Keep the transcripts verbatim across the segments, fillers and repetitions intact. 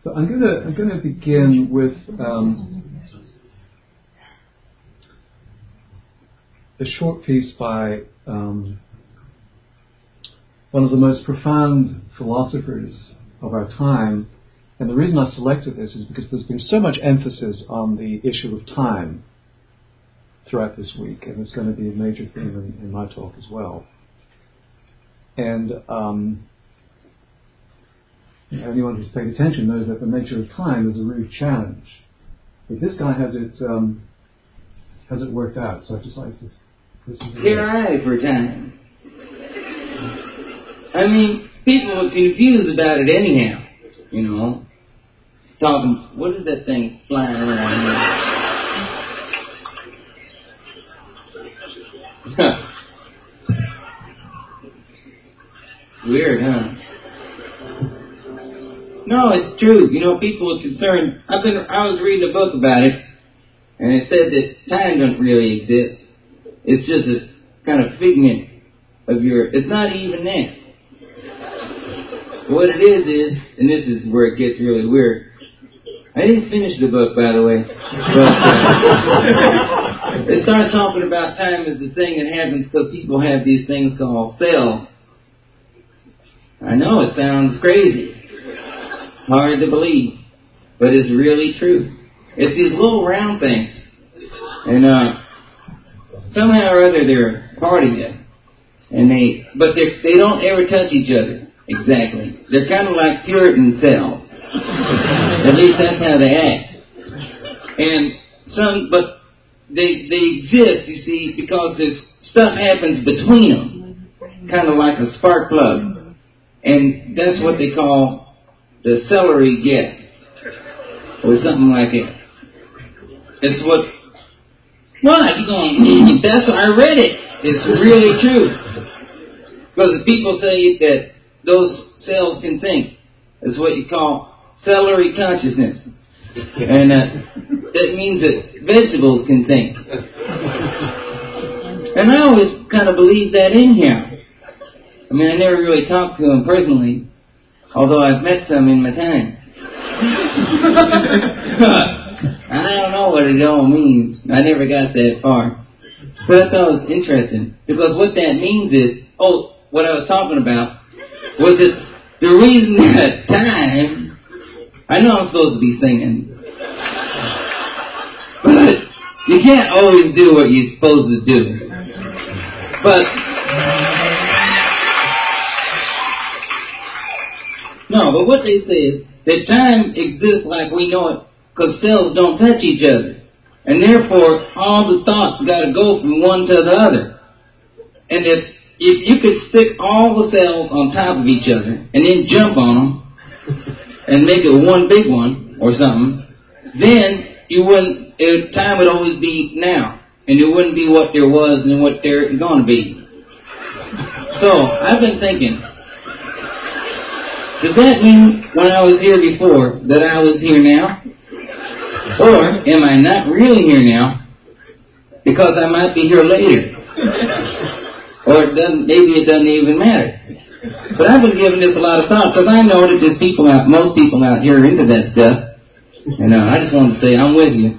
So I'm going to I'm going to begin with um, a short piece by um, one of the most profound philosophers of our time. And the reason I selected this is because there's been so much emphasis on the issue of time throughout this week, and it's going to be a major theme in, in my talk as well. And um, anyone who's paid attention knows that the nature of time is a real challenge. But this guy has it um, has it worked out, so I've decided to listen to Get this. right for time. I mean, people are confused about it anyhow, you know. Talking, what is that thing flying around here? Weird, huh? No, it's true. You know, people are concerned. I've been, I was reading a book about it, and it said that time doesn't really exist. It's just a kind of figment of your, it's not even that. What it is is, and this is where it gets really weird. I didn't finish the book, by the way. But uh, it starts talking about time as the thing that happens because people have these things called cells. I know it sounds crazy, hard to believe, but it's really true. It's these little round things, and uh, somehow or other they're part of you, and they, but they they don't ever touch each other exactly. They're kind of like Puritan cells. At least that's how they act. And some, but they they exist, you see, because there's stuff happens between them, kind of like a spark plug, and that's what they call the celery gap, or something like it. It's what. What you going? Mm, that's I read it. It's really true. Because people say that those cells can think. It's what you call celery consciousness. And uh, that means that vegetables can think. And I always kind of believe that anyhow. I mean, I never really talked to them personally, although I've met some in my time. I don't know what it all means. I never got that far. But I thought it was interesting, because what that means is, oh, what I was talking about was that the reason that time, I know I'm supposed to be singing, but you can't always do what you're supposed to do. But, no, but what they say is that time exists like we know it because cells don't touch each other. And therefore, all the thoughts got to go from one to the other. And if if you could stick all the cells on top of each other and then jump on them and make it one big one or something, then you wouldn't, it, time would always be now. And it wouldn't be what there was and what there's going to be. So, I've been thinking, does that mean when I was here before that I was here now? Or am I not really here now because I might be here later? Or it doesn't, maybe it doesn't even matter. But I've been giving this a lot of thought because I know that there's people out, most people out here are into that stuff. And uh, I just wanted to say, I'm with you.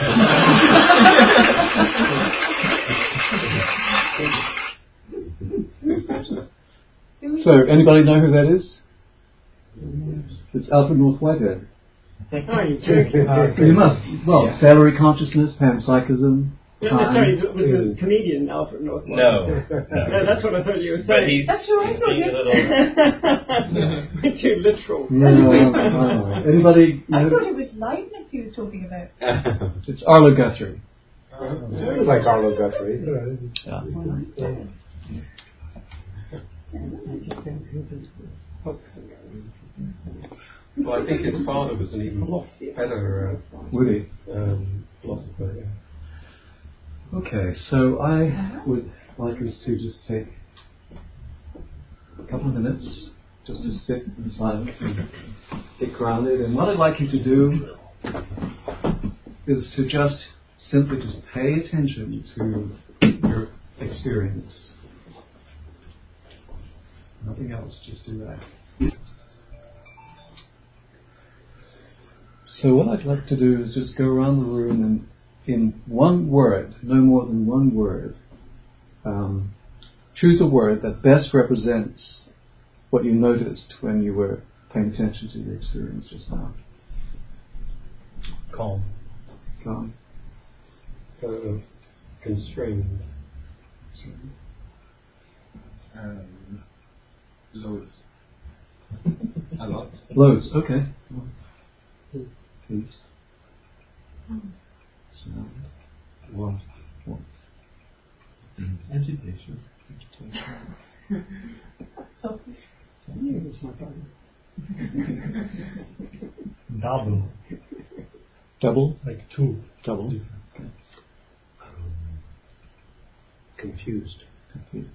So, anybody know who that is? It's Alfred North Whitehead. Oh, you jerk. Uh, you must. Well, yeah. Celery consciousness, panpsychism. Yeah, I'm sorry, was the comedian Alfred North Whitehead? No. no. That's what I thought you were saying. That's who I thought you. Too literal. No, no, no. Anybody? I know? thought it was Leibniz you were talking about. It's Arlo Guthrie. Uh, it was like Arlo Guthrie. Yeah. Well, I think his father was an even better uh, Woody. Um, philosopher. Yeah. Okay, so I would like us to just take a couple of minutes just to sit in silence and get grounded. And what I'd like you to do is to just simply just pay attention to your experience. Nothing else, just do that. So what I'd like to do is just go around the room and in one word, no more than one word, um, choose a word that best represents what you noticed when you were paying attention to your experience just now. Calm. Calm. Uh, constrained. Um, loads. A lot. Loads, okay. Peace. Sound. Warmth. Warmth. Agitation. Agitation. Softly. Yeah, that's my problem. Double. Double? Like two. Double. Okay. Um, confused. Confused.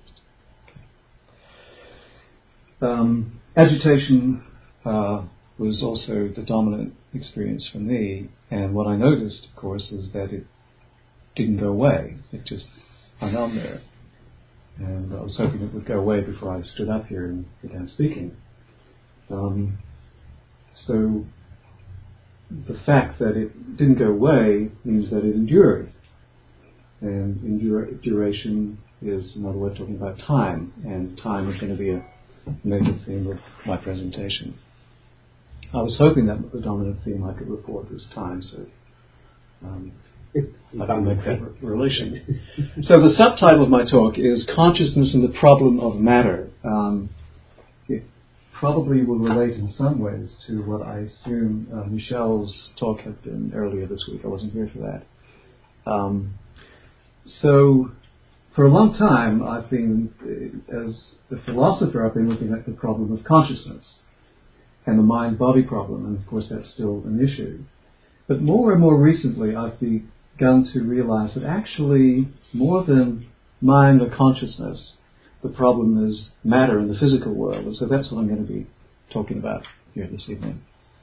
Okay. Um, agitation uh, was also the dominant experience for me, and what I noticed, of course, is that it didn't go away. It just hung on there. And I was hoping it would go away before I stood up here and began speaking. Um, so the fact that it didn't go away means that it endured. And endura- duration is another way of talking about time, and time is going to be a major theme of my presentation. I was hoping that the dominant theme I could report was time, so um, I can make that re- relation. So the subtitle of my talk is Consciousness and the Problem of Matter. Um, it probably will relate in some ways to what I assume uh, Michelle's talk had been earlier this week. I wasn't here for that. Um, so for a long time, I've been, as a philosopher, I've been looking at the problem of consciousness and the mind-body problem, and of course that's still an issue. But more and more recently, I've begun to realize that actually, more than mind or consciousness, the problem is matter in the physical world, and so that's what I'm going to be talking about here this evening.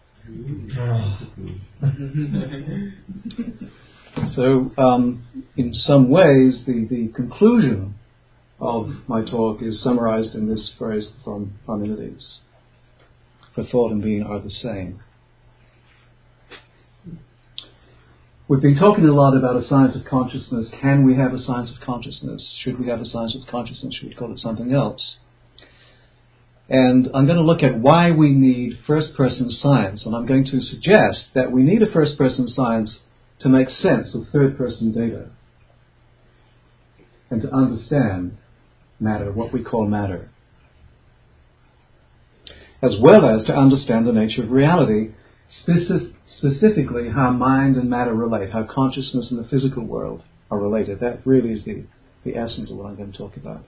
So, um, in some ways, the, the conclusion of my talk is summarized in this phrase from Parmenides: for thought and being are the same. We've been talking a lot about a science of consciousness. Can we have a science of consciousness? Should we have a science of consciousness? Should we call it something else? And I'm going to look at why we need first-person science, and I'm going to suggest that we need a first-person science to make sense of third-person data and to understand matter, what we call matter, as well as to understand the nature of reality, specific, specifically how mind and matter relate, how consciousness and the physical world are related. That really is the, the essence of what I'm going to talk about.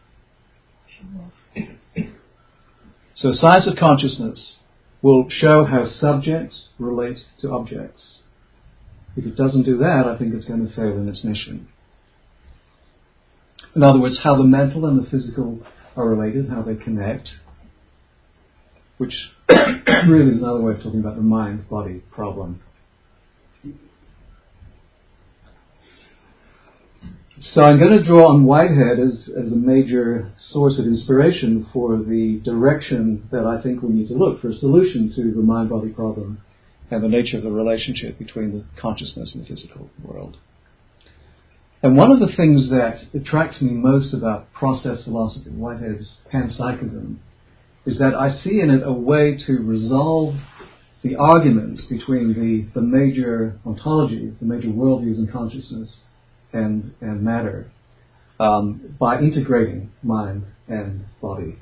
So science of consciousness will show how subjects relate to objects. If it doesn't do that, I think it's going to fail in its mission. In other words, how the mental and the physical are related, how they connect, which really is another way of talking about the mind-body problem. So I'm going to draw on Whitehead as, as a major source of inspiration for the direction that I think we need to look for a solution to the mind-body problem and the nature of the relationship between the consciousness and the physical world. And one of the things that attracts me most about process philosophy, Whitehead's panpsychism, is that I see in it a way to resolve the arguments between the, the major ontologies, the major worldviews in consciousness and, and matter, um, by integrating mind and body.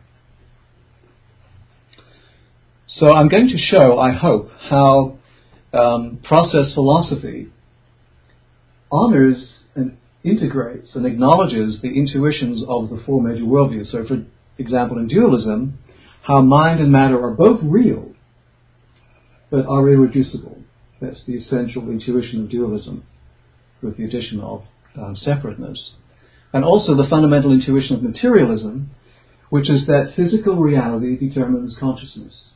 So I'm going to show, I hope, how um, process philosophy honors and integrates and acknowledges the intuitions of the four major worldviews. So, for example, in dualism, how mind and matter are both real, but are irreducible. That's the essential intuition of dualism, with the addition of um, separateness. And also the fundamental intuition of materialism, which is that physical reality determines consciousness.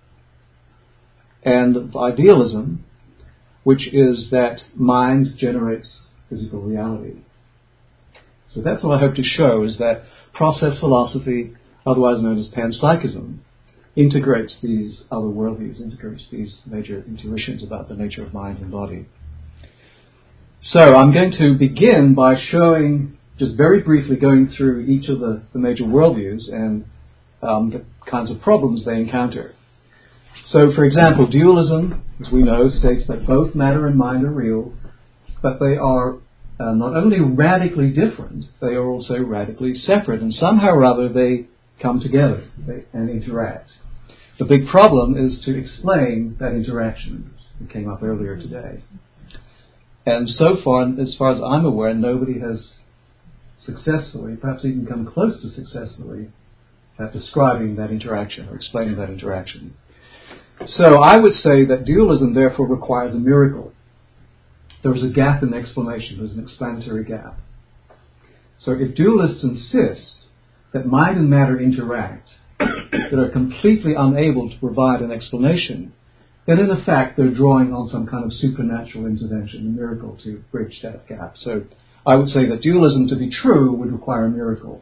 And idealism, which is that mind generates physical reality. So that's what I hope to show, is that process philosophy, otherwise known as panpsychism, integrates these other worldviews, integrates these major intuitions about the nature of mind and body. So I'm going to begin by showing, just very briefly going through each of the, the major worldviews and um, the kinds of problems they encounter. So, for example, dualism, as we know, states that both matter and mind are real, but they are uh, not only radically different, they are also radically separate, and somehow or other they come together they, and interact. The big problem is to explain that interaction that came up earlier today. And so far, as far as I'm aware, nobody has successfully, perhaps even come close to successfully, at describing that interaction or explaining that interaction. So I would say that dualism therefore requires a miracle. There is a gap in the explanation, there's an explanatory gap. So if dualists insist that mind and matter interact, that are completely unable to provide an explanation, then in effect they're drawing on some kind of supernatural intervention, a miracle to bridge that gap. So I would say that dualism, to be true, would require a miracle.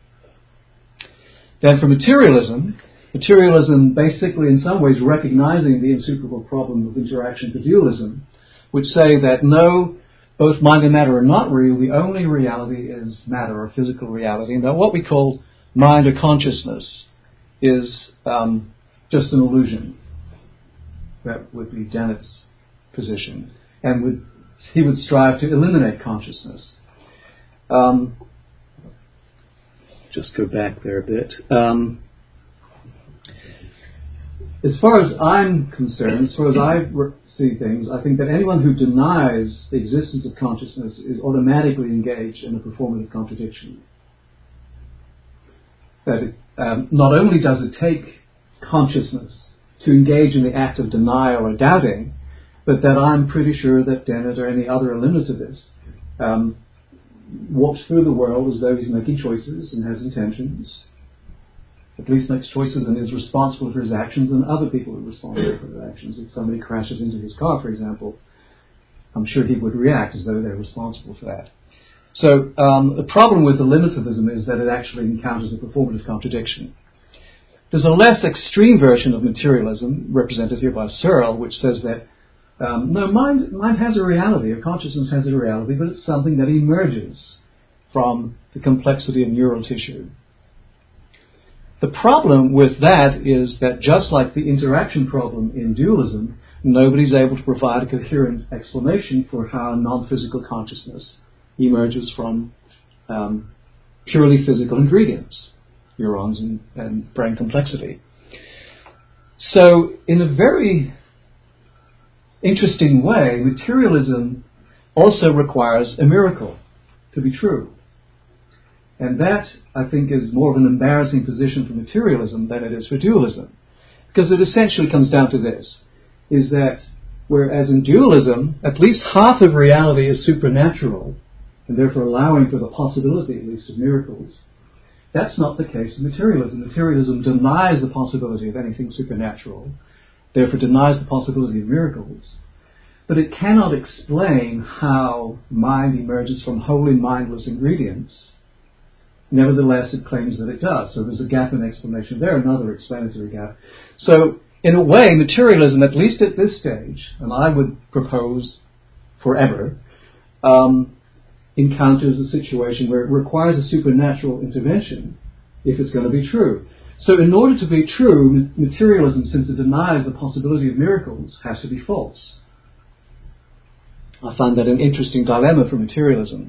Then for materialism, materialism basically in some ways recognizing the insuperable problem of interaction for dualism, would say that no, both mind and matter are not real, the only reality is matter or physical reality, and that what we call mind or consciousness is um, just an illusion. That would be Dennett's position. And would, he would strive to eliminate consciousness. Um, just go back there a bit. Um, as far as I'm concerned, as far as I re- see things, I think that anyone who denies the existence of consciousness is automatically engaged in a performative contradiction. That it, um, not only does it take consciousness to engage in the act of denial or doubting, but that I'm pretty sure that Dennett or any other eliminativist um, walks through the world as though he's making choices and has intentions, at least makes choices and is responsible for his actions, and other people are responsible for their actions. If somebody crashes into his car, for example, I'm sure he would react as though they're responsible for that. So um, the problem with eliminativism is that it actually encounters a performative contradiction. There's a less extreme version of materialism, represented here by Searle, which says that um, no, mind, mind has a reality, or consciousness has a reality, but it's something that emerges from the complexity of neural tissue. The problem with that is that just like the interaction problem in dualism, nobody's able to provide a coherent explanation for how non-physical consciousness emerges from um, purely physical ingredients, neurons and, and brain complexity. So, in a very interesting way, materialism also requires a miracle to be true. And that, I think, is more of an embarrassing position for materialism than it is for dualism. Because it essentially comes down to this, is that whereas in dualism, at least half of reality is supernatural, and therefore allowing for the possibility, at least, of miracles, that's not the case in materialism. Materialism denies the possibility of anything supernatural, therefore denies the possibility of miracles, but it cannot explain how mind emerges from wholly mindless ingredients. Nevertheless, it claims that it does. So there's a gap in explanation there, another explanatory gap. So, in a way, materialism, at least at this stage, and I would propose forever, um, encounters a situation where it requires a supernatural intervention if it's going to be true. So in order to be true, materialism, since it denies the possibility of miracles, has to be false. I find that an interesting dilemma for materialism.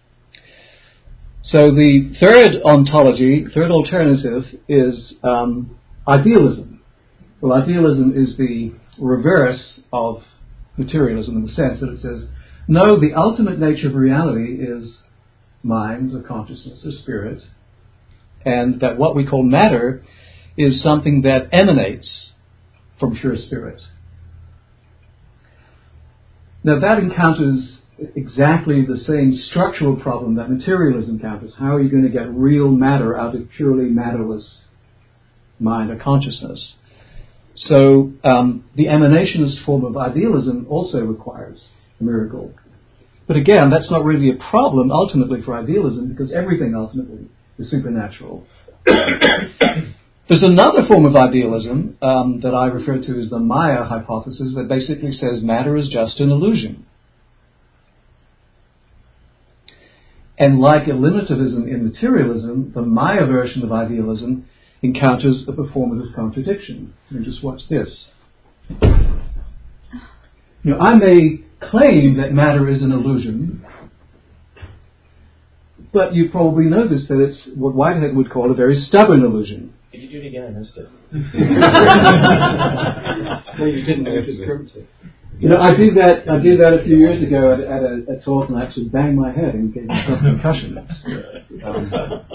So the third ontology, third alternative, is um, idealism. Well, idealism is the reverse of materialism in the sense that it says, no, the ultimate nature of reality is mind or consciousness or spirit, and that what we call matter is something that emanates from pure spirit. Now that encounters exactly the same structural problem that materialism encounters. How are you going to get real matter out of purely matterless mind or consciousness? So um, the emanationist form of idealism also requires a miracle. But again, that's not really a problem ultimately for idealism, because everything ultimately is supernatural. There's another form of idealism um, that I refer to as the Maya hypothesis that basically says matter is just an illusion. And like eliminativism in materialism, the Maya version of idealism encounters a performative contradiction. And just watch this. You know, I may claim that matter is an illusion, but you probably noticed that it's what Whitehead would call a very stubborn illusion. Did you do it again? I missed it. No, you didn't. You just scrimped it. You know, I did that. I did that a few years ago at, at a, a talk, and I actually banged my head and gave myself a concussion. Um,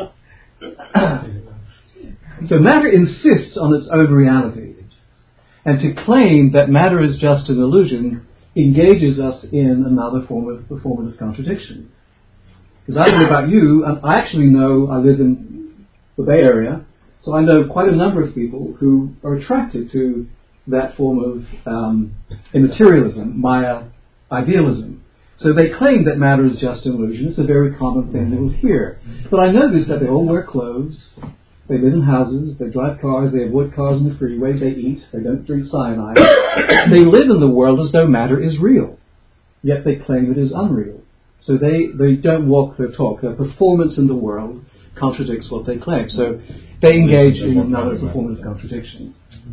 so matter insists on its own reality, and to claim that matter is just an illusion engages us in another form of performative contradiction. Because I don't know about you, and I actually know I live in the Bay Area. So I know quite a number of people who are attracted to that form of um, immaterialism, Maya idealism. So they claim that matter is just an illusion. It's a very common thing you will hear. But I notice that they all wear clothes, they live in houses, they drive cars, they avoid cars on the freeway, they eat, they don't drink cyanide. They live in the world as though matter is real, yet they claim it is unreal. So they, they don't walk their talk. Their performance in the world contradicts what they claim. So they engage in another performative contradiction.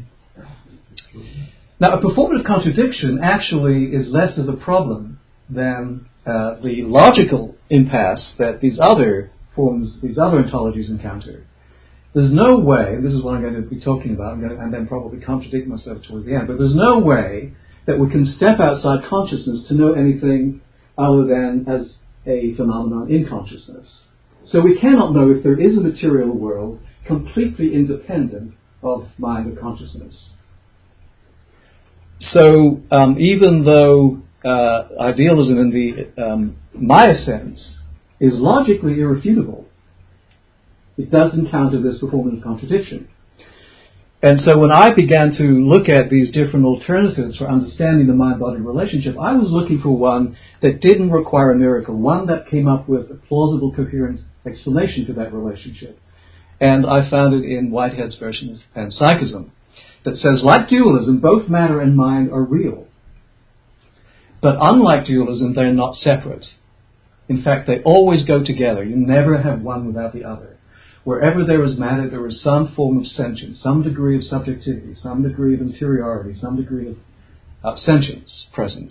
Now, a performative contradiction actually is less of a problem than uh, the logical impasse that these other forms, these other ontologies encounter. There's no way, and this is what I'm going to be talking about, I'm going to, and then probably contradict myself towards the end, but there's no way that we can step outside consciousness to know anything other than as a phenomenon in consciousness. So we cannot know if there is a material world completely independent of mind or consciousness. So um, even though uh, idealism in the um, Maya sense is logically irrefutable, it does encounter this performative contradiction. And so when I began to look at these different alternatives for understanding the mind-body relationship, I was looking for one that didn't require a miracle, one that came up with a plausible, coherent explanation to that relationship. And I found it in Whitehead's version of panpsychism that says, like dualism, both matter and mind are real. But unlike dualism, they're not separate. In fact, they always go together. You never have one without the other. Wherever there is matter, there is some form of sentience, some degree of subjectivity, some degree of interiority, some degree of uh, sentience present.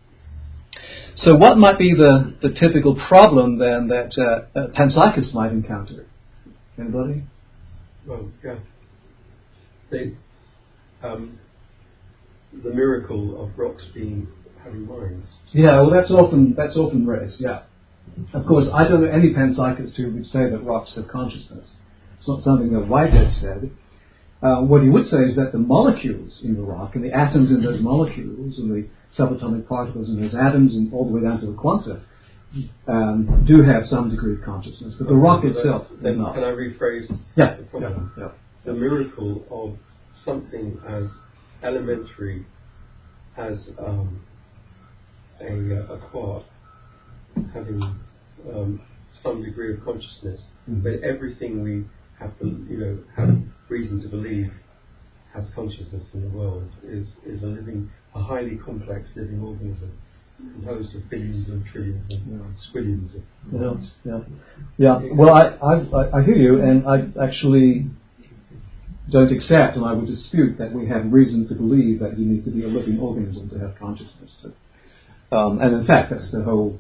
So what might be the, the typical problem then that uh, uh, panpsychists might encounter? Anybody? Well, yeah. They, um, the miracle of rocks being having minds. Yeah, well, that's often that's often raised. Yeah. Of course, I don't know any panpsychist who would say that rocks have consciousness. It's not something that Whitehead said. Uh, what he would say is that the molecules in the rock and the atoms in those molecules and the subatomic particles in those atoms and all the way down to the quanta um, do have some degree of consciousness, but the okay, rock so itself then, does not. Can I rephrase yeah, the problem? Yeah, yeah. The miracle of something as elementary as um, a, a quark having um, some degree of consciousness, mm-hmm. but everything we have, you know, have reason to believe has consciousness in the world is is a living, a highly complex living organism composed of billions and trillions and yeah. squillions of. Yeah, yeah, yeah. Well, I, I I hear you, and I actually don't accept, and I would dispute that we have reason to believe that you need to be a living organism to have consciousness. So, um, and in fact, that's the whole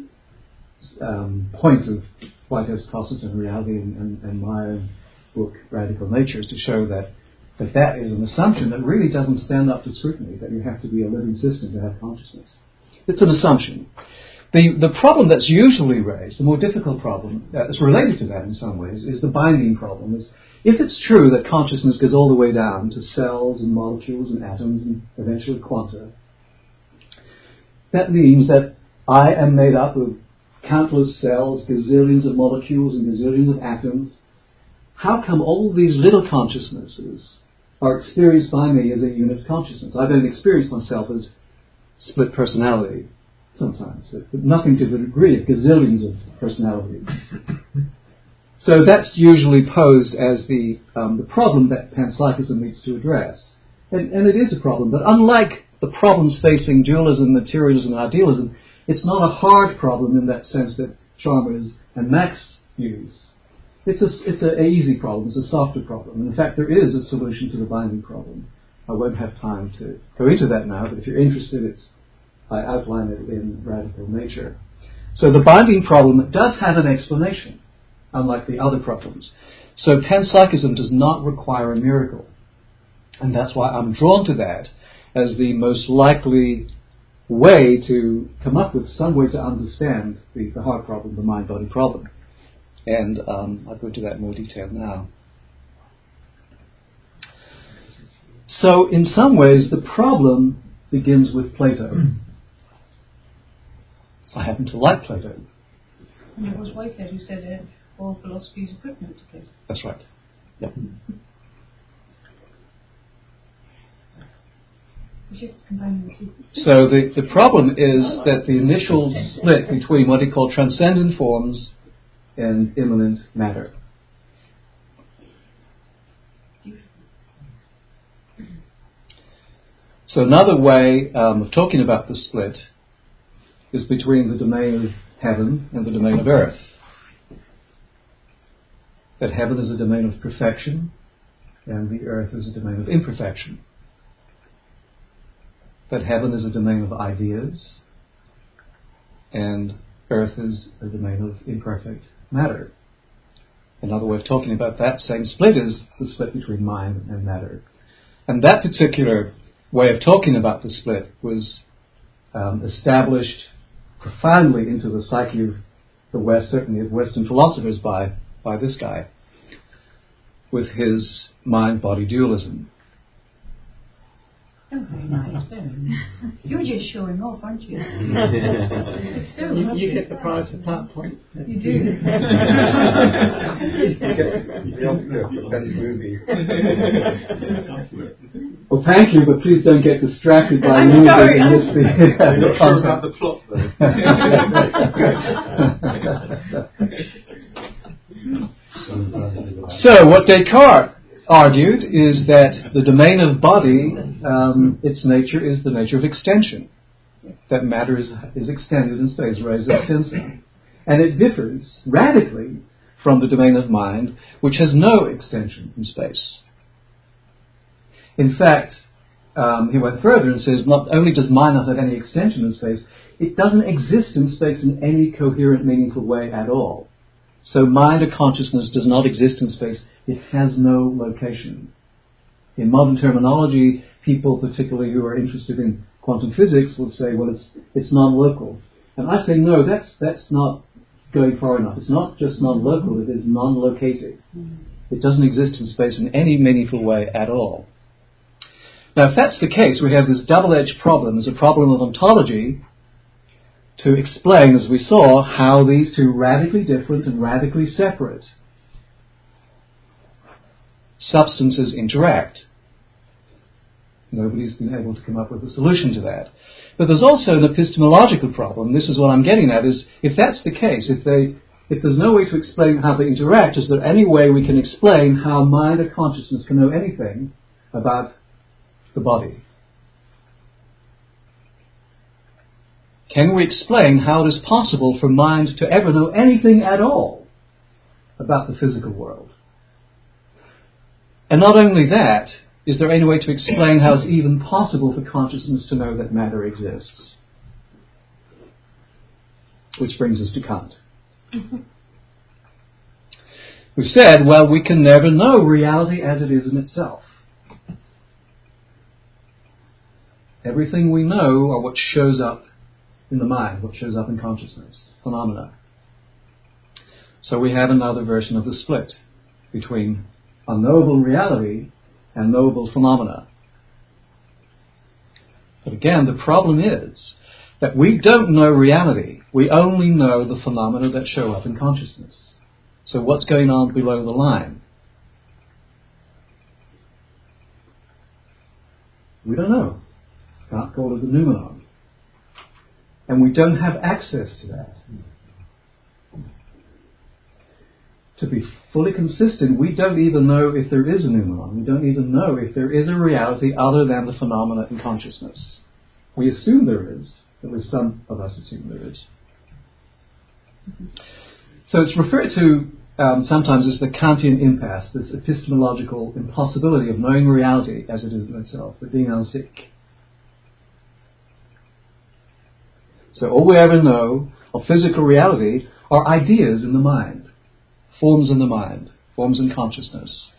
um, point of Whitehead's Cosmos and Reality and, and, and my own book, Radical Nature, is to show that, that that is an assumption that really doesn't stand up to scrutiny, that you have to be a living system to have consciousness. It's an assumption. The the problem that's usually raised, the more difficult problem, that's uh, related to that in some ways, is the binding problem. Is if it's true that consciousness goes all the way down to cells and molecules and atoms and eventually quanta, that means that I am made up of countless cells, gazillions of molecules and gazillions of atoms. How come all these little consciousnesses are experienced by me as a unit of consciousness? I don't experience myself as split personality sometimes, but nothing to the degree of gazillions of personalities. So that's usually posed as the um, the problem that panpsychism needs to address. And, and it is a problem, but unlike the problems facing dualism, materialism, and idealism, it's not a hard problem in that sense that Chalmers and Max use. It's a, it's an easy problem, it's a softer problem. And in fact, there is a solution to the binding problem. I won't have time to go into that now, but if you're interested, it's I outline it in Radical Nature. So the binding problem does have an explanation, unlike the other problems. So panpsychism does not require a miracle. And that's why I'm drawn to that as the most likely way to come up with some way to understand the, the hard problem, the mind-body problem. And um, I'll go into that in more detail now. So in some ways, the problem begins with Plato. I happen to like Plato. And it was Whitehead who said uh, all philosophy is equivalent to Plato. That's right. Yep. So the, the problem is that the initial split between what he called transcendent forms and immanent matter. So another way um, of talking about the split is between the domain of heaven and the domain of earth. That heaven is a domain of perfection and the earth is a domain of imperfection. That heaven is a domain of ideas and earth is a domain of imperfect matter. Another way of talking about that same split is the split between mind and matter. And that particular way of talking about the split was um, established profoundly into the psyche of the West, certainly of Western philosophers, by, by this guy, with his mind-body dualism. Oh, very nice. You're just showing off, aren't you? It's so You, lovely. you get the prize for that point. You do. You get the Oscar for best movie. Well, thank you, but please don't get distracted by I'm movies sorry. and miss the, I'm the not sure about content. the plot though. So, what Descartes argued is that the domain of body, um, its nature is the nature of extension. That matter is, is extended in space, res extensa. And it differs radically from the domain of mind, which has no extension in space. In fact, um, he went further and says not only does mind not have any extension in space, it doesn't exist in space in any coherent, meaningful way at all. So mind or consciousness does not exist in space. It has no location. In modern terminology, people, particularly who are interested in quantum physics, will say, well, it's it's non-local. And I say, no, that's that's not going far enough. It's not just non-local, it is non-located. It doesn't exist in space in any meaningful way at all. Now, if that's the case, we have this double-edged problem. There's a problem of ontology to explain, as we saw, how these two radically different and radically separate substances interact. Nobody's been able to come up with a solution to that. But there's also an epistemological problem. This is what I'm getting at, is if that's the case, if they, if there's no way to explain how they interact, is there any way we can explain how mind or consciousness can know anything about the body? Can we explain how it is possible for mind to ever know anything at all about the physical world? And not only that, is there any way to explain how it's even possible for consciousness to know that matter exists? Which brings us to Kant. Who said, well, we can never know reality as it is in itself. Everything we know are what shows up in the mind, what shows up in consciousness, phenomena. So we have another version of the split between unknowable reality and knowable phenomena. But again, the problem is that we don't know reality. We only know the phenomena that show up in consciousness. So what's going on below the line? We don't know. Can't call it the noumenon. And we don't have access to that. to be fully consistent, we don't even know if there is a noumenon. We don't even know if there is a reality other than the phenomena in consciousness. We assume there is. At least some of us assume there is. So it's referred to um, sometimes as the Kantian impasse, this epistemological impossibility of knowing reality as it is in itself, the Ding an sich. So all we ever know of physical reality are ideas in the mind. Forms in the mind, forms in consciousness.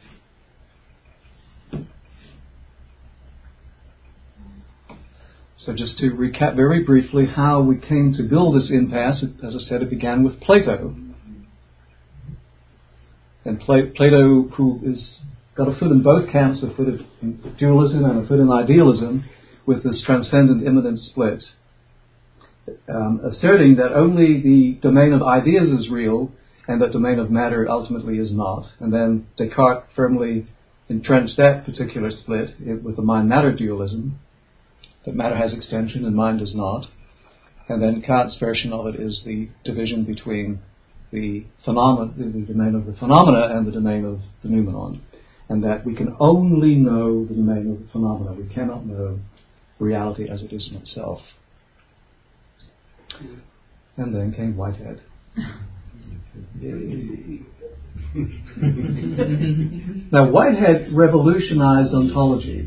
So just to recap very briefly how we came to build this impasse, as I said, it began with Plato. And Pla- Plato, who is got a foot in both camps, a foot in dualism and a foot in idealism, with this transcendent immanent split, um, asserting that only the domain of ideas is real, and that domain of matter ultimately is not. And then Descartes firmly entrenched that particular split with the mind-matter dualism, that matter has extension and mind does not. And then Kant's version of it is the division between the phenomena, the domain of the phenomena and the domain of the noumenon, and that we can only know the domain of the phenomena. We cannot know reality as it is in itself. And then came Whitehead. Now, Whitehead revolutionized ontology.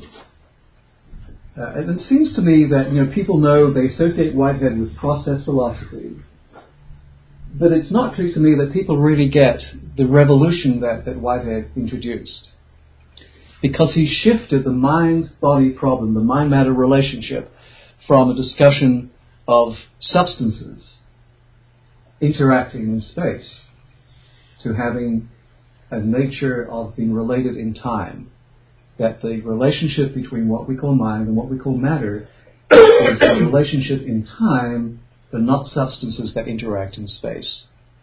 Uh, and it seems to me that, you know, people know, they associate Whitehead with process philosophy, but it's not clear to me that people really get the revolution that, that Whitehead introduced, because he shifted the mind-body problem, the mind-matter relationship, from a discussion of substances interacting in space to having a nature of being related in time. That the relationship between what we call mind and what we call matter is a relationship in time, but not substances that interact in space.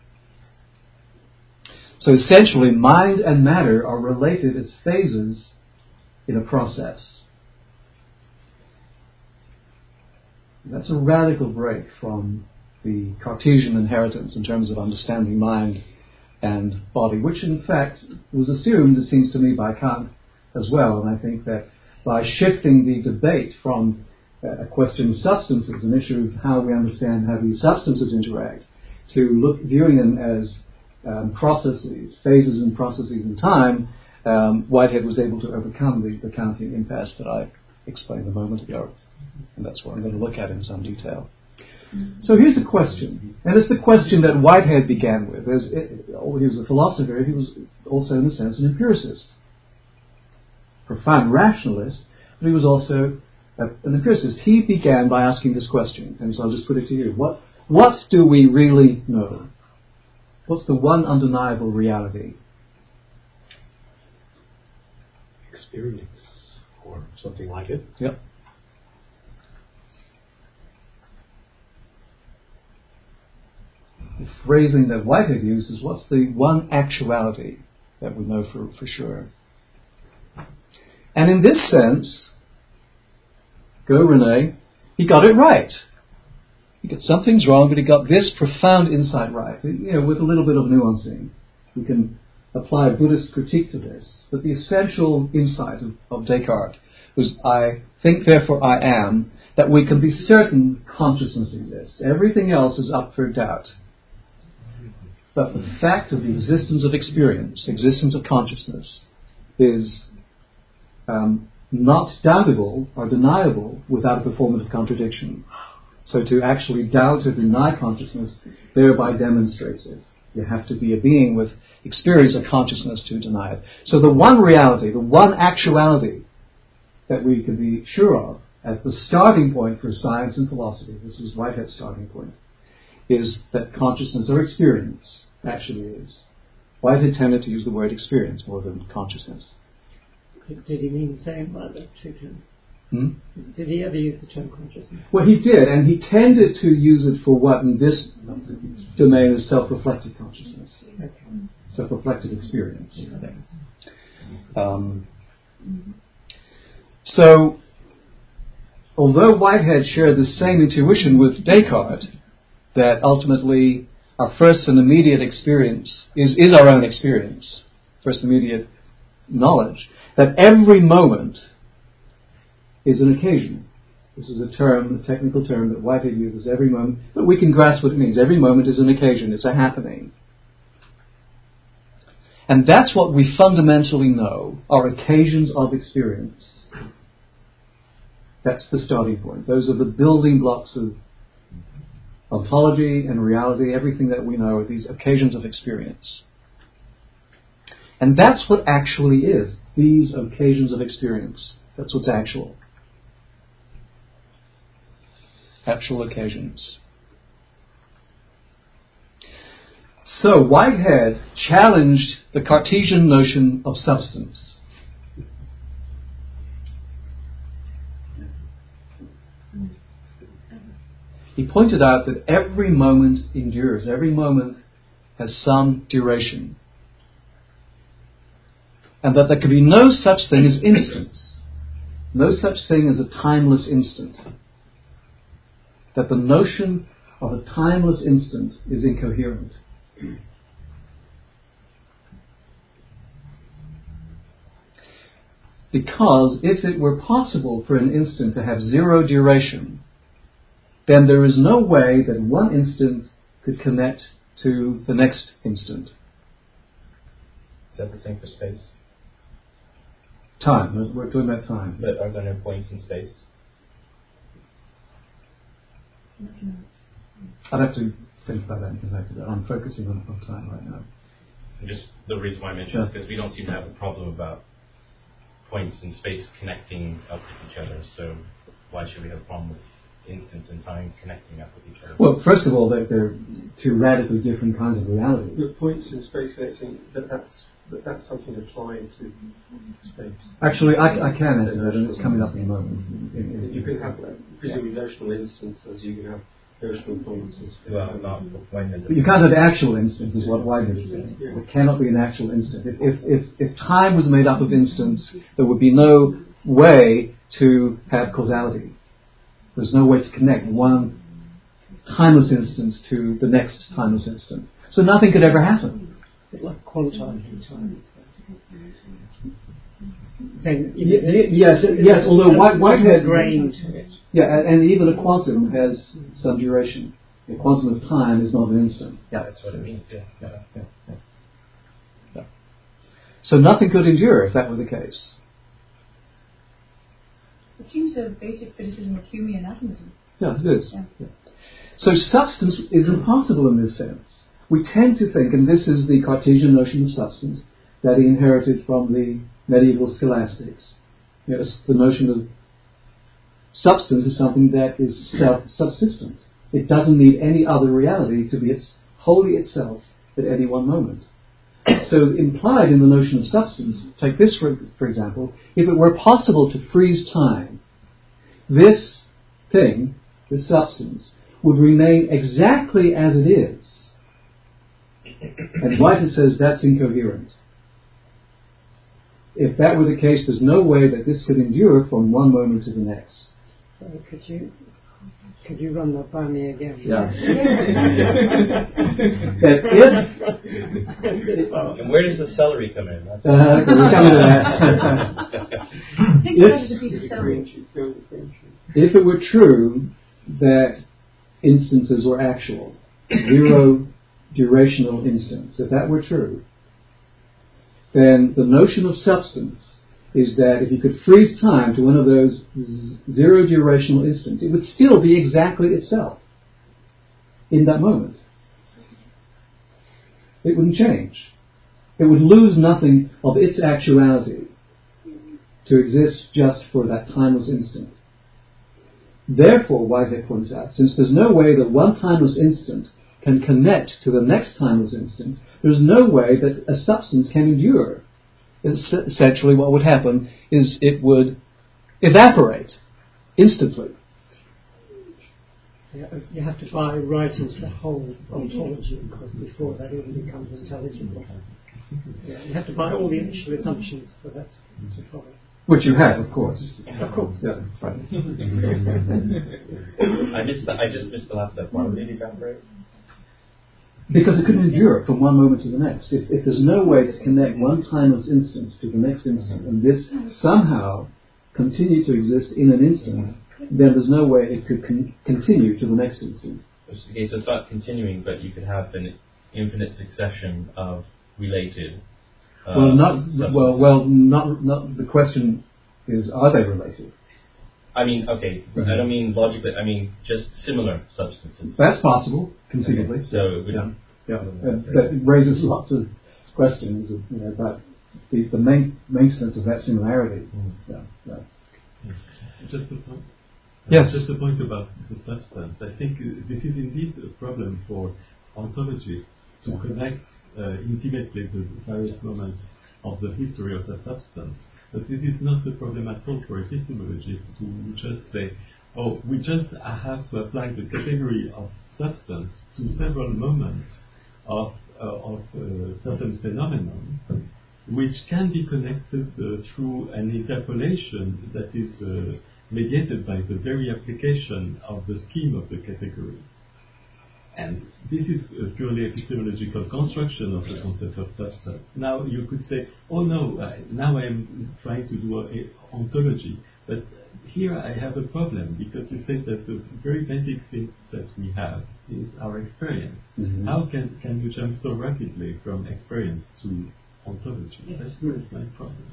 So essentially, mind and matter are related as phases in a process. That's a radical break from the Cartesian inheritance in terms of understanding mind and body, which in fact was assumed, it seems to me, by Kant as well. And I think that by shifting the debate from uh, a question of substances, an issue of how we understand how these substances interact, to look, viewing them as um, processes, phases and processes in time, um, Whitehead was able to overcome the, the Kantian impasse that I explained a moment ago. And that's what I'm going to look at in some detail. So here's a question, and it's the question that Whitehead began with. As it, oh, he was a philosopher, he was also, in a sense, an empiricist. Profound rationalist, but he was also a, an empiricist. He began by asking this question, and so I'll just put it to you. What, what do we really know? What's the one undeniable reality? Experience, or something like it. Yep. The phrasing that Whitehead uses, what's the one actuality that we know for, for sure? And in this sense, go Rene, he got it right. He got some things wrong, but he got this profound insight right. You know, with a little bit of nuancing, we can apply a Buddhist critique to this. But the essential insight of, of Descartes was, I think, therefore I am, that we can be certain consciousness exists. Everything else is up for doubt. But the fact of the existence of experience, existence of consciousness, is um, not doubtable or deniable without a performative contradiction. So to actually doubt or deny consciousness thereby demonstrates it. You have to be a being with experience of consciousness to deny it. So the one reality, the one actuality that we can be sure of as the starting point for science and philosophy, this is Whitehead's starting point, is that consciousness or experience actually is. Whitehead tended to use the word experience more than consciousness. Did he mean the same by the two terms? Hmm? Did he ever use the term consciousness? Well, he did, and he tended to use it for what in this domain is self-reflective consciousness, Okay. self-reflective experience. Um, so, although Whitehead shared the same intuition with Descartes, that ultimately our first and immediate experience is, is our own experience, first immediate knowledge, that every moment is an occasion. This is a term, a technical term that Whitehead uses, every moment, but we can grasp what it means. Every moment is an occasion, it's a happening. And that's what we fundamentally know, are occasions of experience. That's the starting point. Those are the building blocks of ontology and reality. Everything that we know are these occasions of experience. And that's what actually is, these occasions of experience. That's what's actual. Actual occasions. So Whitehead challenged the Cartesian notion of substance. He pointed out that every moment endures, every moment has some duration. And that there can be no such thing as instants, no such thing as a timeless instant. That the notion of a timeless instant is incoherent. Because if it were possible for an instant to have zero duration, then there is no way that one instant could connect to the next instant. Is that the same for space? Time. We're talking about time. But are there no points in space? I'd have to think about that and come back to that. I'm focusing on, on time right now. And just the reason why I mentioned this is because we don't seem to have a problem about points in space connecting up with each other. So why should we have a problem with instants and time connecting up with each other? Well, first of all, they're, they're two radically different kinds of reality. The points in space connecting, that, that's that, that's something applied to space. Actually, I, I can answer that, and it's coming up in a moment. You can have uh, presumably notional instances, you can have notional points in space. Well, not when But you can't have actual instant, is what Whitehead is saying. Yeah. It cannot be an actual instant. If, if, if, if time was made up of instants, there would be no way to have causality. There's no way to connect one timeless instant to the next timeless instant. So nothing could ever happen. It's like quantized time. Then, Y- y- yes, yes. Although White, Whitehead, grain to it. yeah, and, and even a quantum has some duration. A quantum of time is not an instant. Yeah, that's what it means. Yeah. yeah, yeah, yeah. yeah. So nothing could endure if that were the case. It seems a basic criticism of Humean atomism. Yeah, it is. Yeah. Yeah. So substance is impossible in this sense. We tend to think, and this is the Cartesian notion of substance that he inherited from the medieval scholastics. You know, the notion of substance is something that is self-subsistent. It doesn't need any other reality to be its wholly itself at any one moment. So implied in the notion of substance, take this for, for example, if it were possible to freeze time, this thing, this substance, would remain exactly as it is. And Whitehead says that's incoherent. If that were the case, there's no way that this could endure from one moment to the next. So could you could you run that by me again? Yeah. That if And where does the celery come in? That's uh, we're coming to that. Think If- about it as a piece of celery. If it were true that instances were actual, zero durational instants, if that were true, then the notion of substance is that if you could freeze time to one of those z- zero durational instants, it would still be exactly itself in that moment. It wouldn't change. It would lose nothing of its actuality to exist just for that timeless instant. Therefore, Whitehead points out, since there's no way that one timeless instant can connect to the next timeless instant, there's no way that a substance can endure. It's essentially what would happen is it would evaporate instantly. Yeah, you have to buy right into the whole ontology, because before that even becomes intelligible. Yeah, you have to buy all the initial assumptions for that to follow. Which you have, of course. Of course. Yeah, right. I missed. The, I just missed the last step. Why would it evaporate? Because it couldn't endure from one moment to the next. If, if there's no way to connect one timeless instant to the next instant, and this somehow continue to exist in an instant, then there's no way it could con- continue to the next instant. Okay, so it's not continuing, but you could have an infinite succession of related. Uh, well, not substances. well. Well, not not. The question is, are they related? I mean, okay, Mm-hmm. I don't mean logically. I mean just similar substances. That's possible, conceivably. Okay, so it would, yeah, yeah. And that raises lots of questions, of, you know, about the, the main, maintenance of that similarity. Mm-hmm. Yeah, yeah. Just a point. Yes. Just a point about the substance. I think uh, this is indeed a problem for ontologists to connect uh, intimately the various moments of the history of the substance. But it is not a problem at all for epistemologists who just say, oh, we just have to apply the category of substance to several moments of, uh, of uh, certain phenomenon, which can be connected uh, through an interpolation that is uh, mediated by the very application of the scheme of the category. And this is a purely epistemological construction of the concept of substance. Now you could say, oh no, I, now I am trying to do an ontology. But here I have a problem, because you said that the very basic thing that we have is our experience. Mm-hmm. How can, can you jump so rapidly from experience to ontology? Yes. That's where is my problem.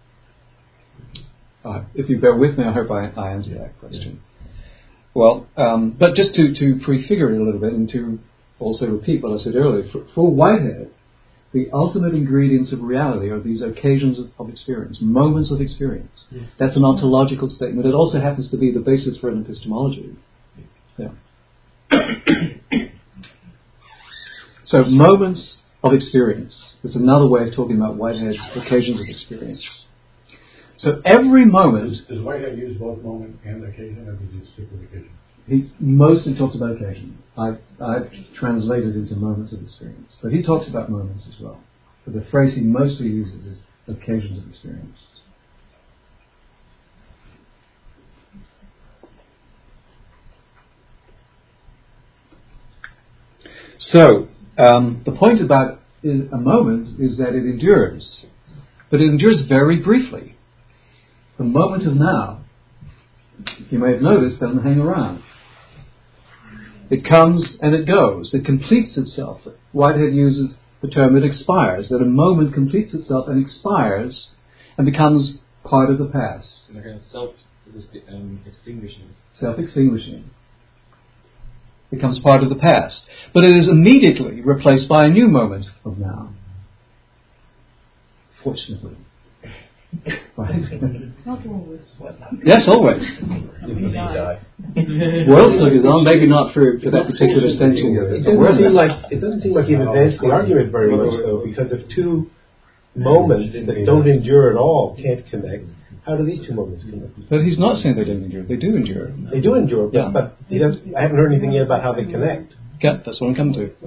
Uh, if you bear with me, I hope I, I answer that question. Well, um, but just to, to prefigure it a little bit and to also repeat what I said earlier, for, for Whitehead, the ultimate ingredients of reality are these occasions of, of experience, moments of experience. Yes. That's an ontological statement. It also happens to be the basis for an epistemology. Yeah. So moments of experience is another way of talking about Whitehead's occasions of experience. So every moment... Does, does Whitehead use both moment and occasion, or does he stick with occasion? He mostly talks about occasion. I've, I've translated into moments of experience. But he talks about moments as well. But the phrase he mostly uses is occasions of experience. So, um, the point about a moment is that it endures. But it endures very briefly. The moment of now, you may have noticed, doesn't hang around. It comes and it goes. It completes itself. Whitehead uses the term it expires, that a moment completes itself and expires and becomes part of the past. Like a self-extinguishing. Self-extinguishing. Becomes part of the past. But it is immediately replaced by a new moment of now. Fortunately. Right? Not always. Yes, always. you die. World studies on, maybe not for, for that particular extension. It doesn't seem like it doesn't seem like you've advanced the argument very much, though, because if two moments that don't endure at all can't connect, how do these two moments connect? But he's not saying they don't endure. They do endure. They do endure, but, Yeah. but he doesn't, I haven't heard anything yet about how they connect. Yeah, that's what I'm coming to.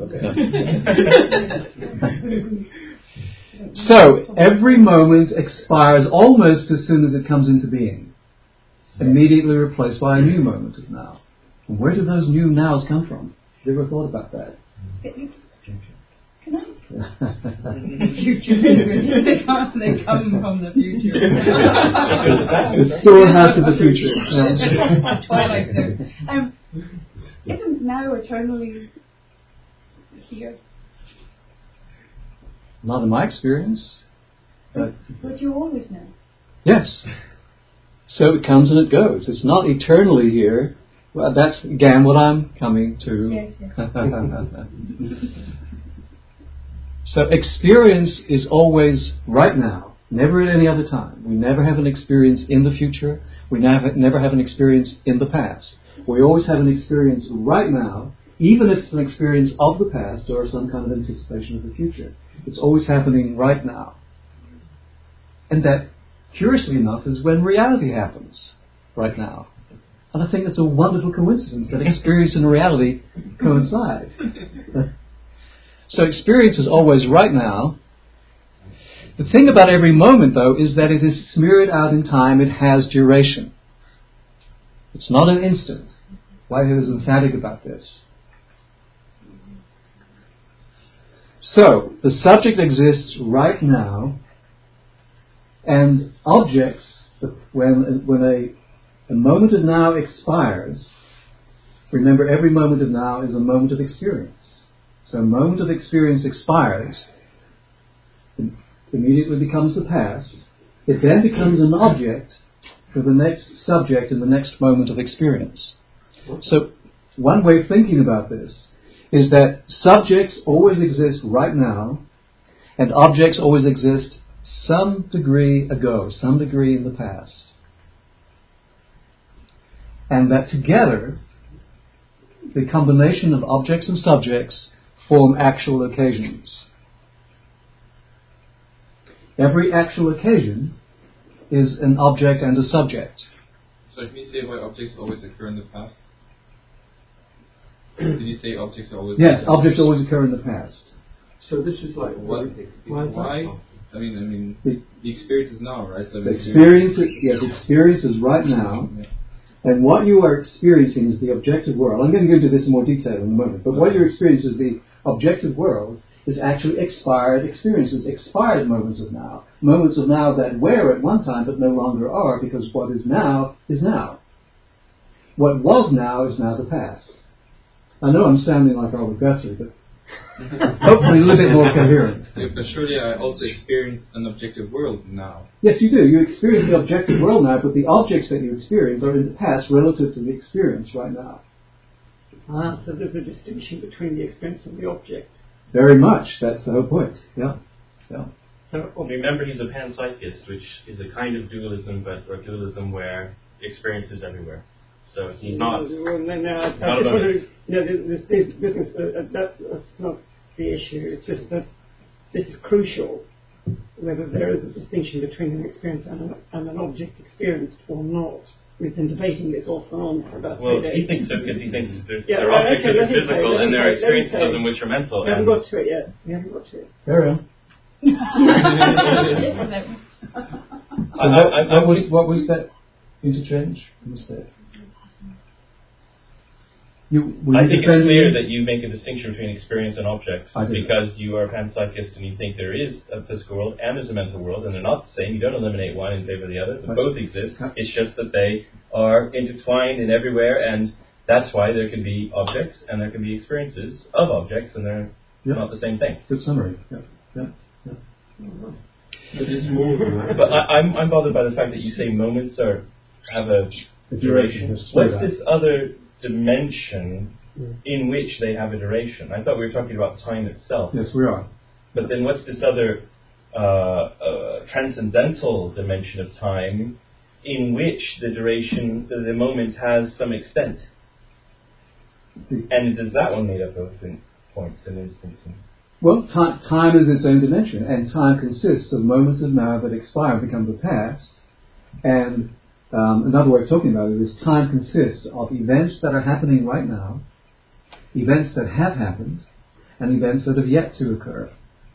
Okay. So, every moment expires almost as soon as it comes into being, immediately replaced by a new moment of now. And where do those new nows come from? Have you ever thought about that? Can I? The future. they, come, they come from the future. The storehouse of the future. Yeah. Twilight Zone. Um, isn't now eternally here? Not in my experience. But But you always know. yes. So it comes and it goes. It's not eternally here. Well, that's again what I'm coming to. Yes, yes. So experience is always right now, never at any other time. We never have an experience in the future. We never, never have an experience in the past. We always have an experience right now, even if it's an experience of the past or some kind of anticipation of the future. It's always happening right now. And that, curiously enough, is when reality happens, right now. And I think it's a wonderful coincidence that experience and reality coincide. So experience is always right now. The thing about every moment, though, is that it is smeared out in time. It has duration. It's not an instant. Whitehead is emphatic about this. So, the subject exists right now, and objects, when, when a, a moment of now expires, remember every moment of now is a moment of experience. So a moment of experience expires, it immediately becomes the past, it then becomes an object for the next subject in the next moment of experience. So one way of thinking about this is that subjects always exist right now, and objects always exist some degree ago, some degree in the past. And that together, the combination of objects and subjects form actual occasions. Every actual occasion is an object and a subject. So can you say why objects always occur in the past? Did you say objects are always... Yes, objects always occur in the past. So this is like what? Why is Why? that? I mean, I mean, The, the experience is now, right? So the experience, is, yeah, the experience is right now, Yeah. and what you are experiencing is the objective world. I'm going to go into this in more detail in a moment, but what you're experiencing is the objective world is actually expired experiences, expired moments of now, moments of now that were at one time but no longer are, because what is now is now. What was now is now the past. I know I'm sounding like Albert Guthrie, but hopefully a little bit more coherent. Yeah, but surely I also experience an objective world now. Yes, you do. You experience the objective world now, but the objects that you experience are in the past relative to the experience right now. Ah, so there's a distinction between the experience and the object. Very much. That's the whole point. Yeah. Yeah. So, Remember, he's a panpsychist, which is a kind of dualism, but a dualism where experience is everywhere. So he's not. Well, no, no, I, I not just about want it. to, you know, this, this business, uh, that, that's not the issue. It's just that this is crucial, whether there is a distinction between an experience and an, and an object experienced or not. We've been debating this off and on for about Well, three days. he thinks so because he thinks there's, Yeah, there right, are objects okay, that are let him say, physical let and him there are say, let him experiences say. of them which are mental. We haven't and got to it yet. We haven't got to it. Carry on. So I- what, I- I- what was what was that interchange? Mistake. You, were I you think it's defending- clear that you make a distinction between experience and objects I do. because you are a panpsychist and you think there is a physical world and there's a mental world, and they're not the same. You don't eliminate one in favor of the other. They Right. both exist. Yeah. It's just that they are intertwined in everywhere, and that's why there can be objects and there can be experiences of objects, and they're Yeah. not the same thing. Good summary. Yeah. Yeah. Yeah. But it's more than that. But I, I'm, I'm bothered by the fact that you say moments are have a The duration. duration is What's spread out. this other dimension in which they have a duration? I thought we were talking about time itself. Yes, we are. But then what's this other uh, uh, transcendental dimension of time in which the duration, the, the moment has some extent? And does that one made up of in points and instants? And Well, time, time is its own dimension, and time consists of moments of now that expire and become the past. And um, another way of talking about it is time consists of events that are happening right now, events that have happened, and events that have yet to occur.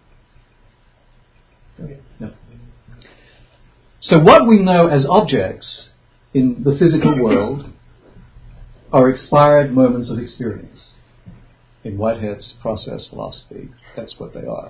Yeah. So what we know as objects in the physical world are expired moments of experience. In Whitehead's process philosophy, that's what they are.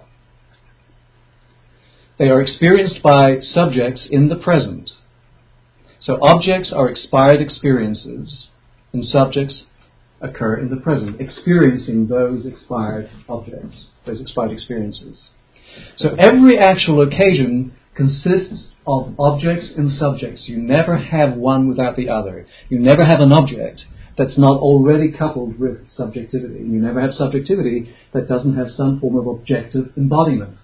They are experienced by subjects in the present. So objects are expired experiences, and subjects occur in the present, experiencing those expired objects, those expired experiences. So every actual occasion consists of objects and subjects. You never have one without the other. You never have an object that's not already coupled with subjectivity. You never have subjectivity that doesn't have some form of objective embodiment.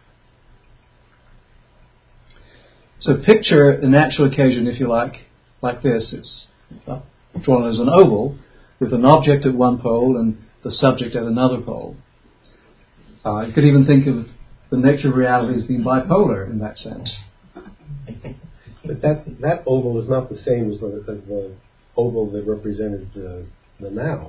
So picture a natural occasion, if you like, like this. It's drawn as an oval with an object at one pole and the subject at another pole. Uh, you could even think of the nature of reality as being bipolar in that sense. But that that oval is not the same as the, as the oval that represented the, the now.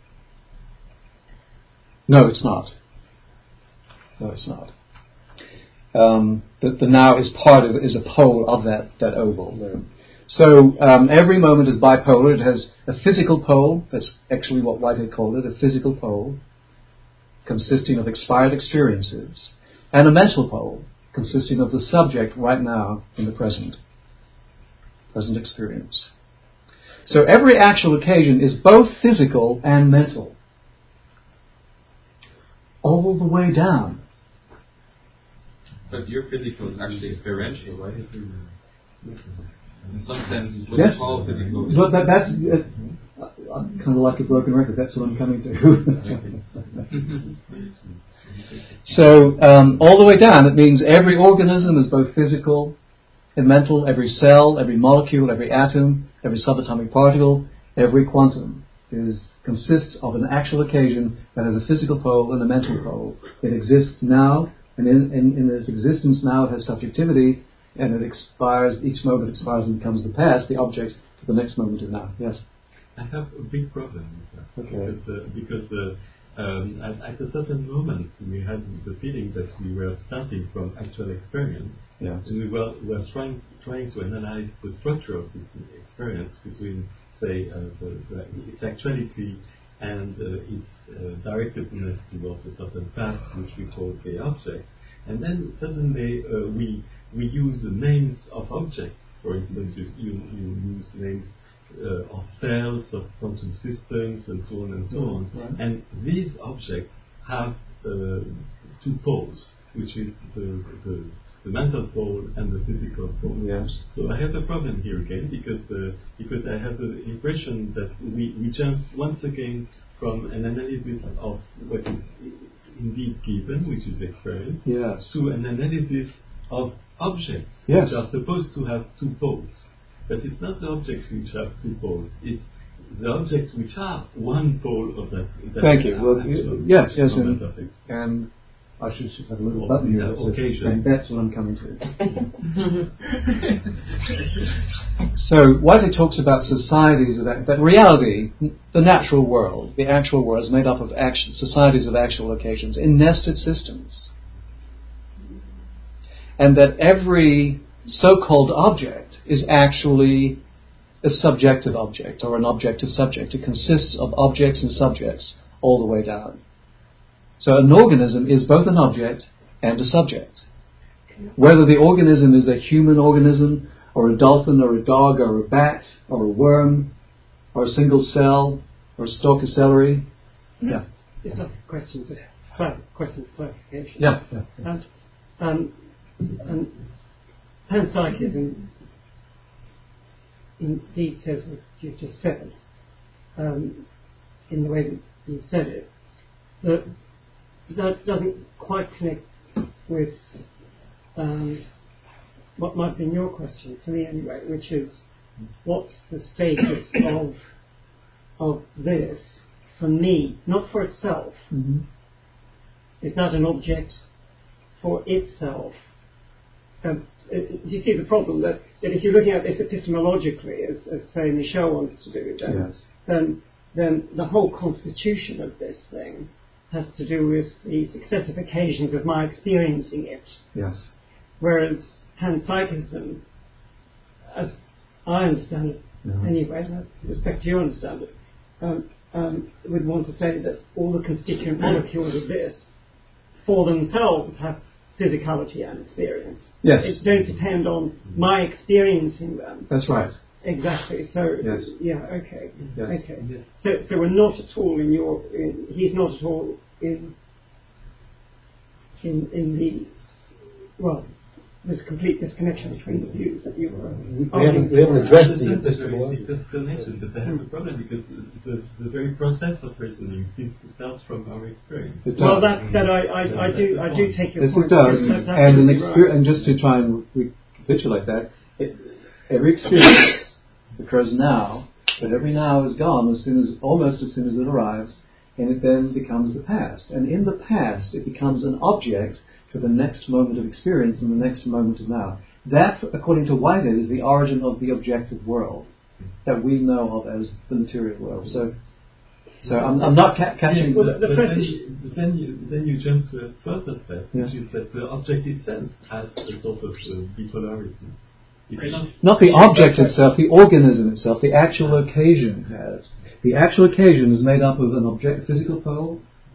No, it's not. No, it's not. Um, the, the now is part of, is a pole of that, that oval. Right. So um, every moment is bipolar. It has a physical pole. That's actually what Whitehead called it, a physical pole. consisting of expired experiences, and a mental pole consisting of the subject right now in the present, present experience. So every actual occasion is both physical and mental, all the way down. But your physical is actually experiential, right? In some sense, what Yes. you call physical is... But that, that's uh, kind of like a broken record. That's what I'm coming to. So um, all the way down, it means every organism is both physical and mental. Every cell, every molecule, every atom, every subatomic particle, every quantum is consists of an actual occasion that has a physical pole and a mental pole. It exists now, and in, in, in its existence now it has subjectivity, and it expires, each moment expires and becomes the past, the object for the next moment of now. Yes? I have a big problem with that. Okay. Because, uh, because uh, um, at, at a certain moment we had the feeling that we were starting from actual experience. Yeah. And we were, were trying, trying to analyze the structure of this experience between, say, uh, the, the, its actuality and uh, its uh, directedness towards a certain past, which we call the object. And then suddenly uh, we we use the names of objects. For instance, you, you, you use names uh, of cells, of quantum systems, and so on and so on. Right. And these objects have uh, two poles, which is the, the the mental pole and the physical pole. Yes. So I have a problem here again because the because I have the impression that we, we jump once again from an analysis of what is indeed given, which is experience, Yes. to an analysis of objects Yes. which are supposed to have two poles. But it's not the objects which have two poles, it's the objects which are one pole of that. that Thank you. Well, actual yes, yes, moment and, of experience. and I should have a little Or button here that that says, occasion. and that's what I'm coming to. So, Whiteley talks about societies of that, that reality, the natural world, the actual world, is made up of action, societies of actual occasions in nested systems, and that every so-called object is actually a subjective object or an objective subject. It consists of objects and subjects all the way down. So an organism is both an object and a subject. Whether the organism is a human organism, or a dolphin, or a dog, or a bat, or a worm, or a single cell, or a stalk of celery. Yeah. Just a question, just clar- question of clarification. Yeah. yeah, yeah. And, um, and panpsychism indeed says what you've just said, um, in the way that you said it, that that doesn't quite connect with um, what might be your question, for me anyway, which is what's the status of of this for me, not for itself. Mm-hmm. Is that an object for itself? Um, uh, do you see the problem that, that if you're looking at this epistemologically, as, as say Michel wants to do, then, Yes. then then the whole constitution of this thing has to do with the successive occasions of my experiencing it. Yes. Whereas panpsychism, as I understand it Yeah. anyway, and I suspect you understand it, um, um, would want to say that all the constituent molecules of this, for themselves, have physicality and experience. Yes. It don't depend on my experiencing them. That's right. Exactly. So Yes. yeah. Okay. Yes. Okay. So so we're not at all in your. In, he's not at all in. In in the. Well, there's a complete disconnection between the views that you were. We haven't, we haven't addressed the There's a epistemology. very disconnection, but I have a problem because the, the very process of reasoning seems to start from our experience. It Well, does. that that I, I, I do I do take your Yes, point. it does. That's And, an absolutely exper- right. and just to try and recapitulate that, it, every experience occurs now, but every now is gone as soon as, almost as soon as it arrives, and it then becomes the past. And in the past, it becomes an object for the next moment of experience and the next moment of now. That, according to Whitehead, is the origin of the objective world that we know of as the material world. So, so I'm, I'm not ca- catching. Yes, Well, but, the but first then, issue- you, then you then you jump to a further step, Yeah. which is that the object itself has a sort of uh, bipolarity. It's not Not the object itself, the organism itself, the actual occasion has. The actual occasion is made up of an object, physical pole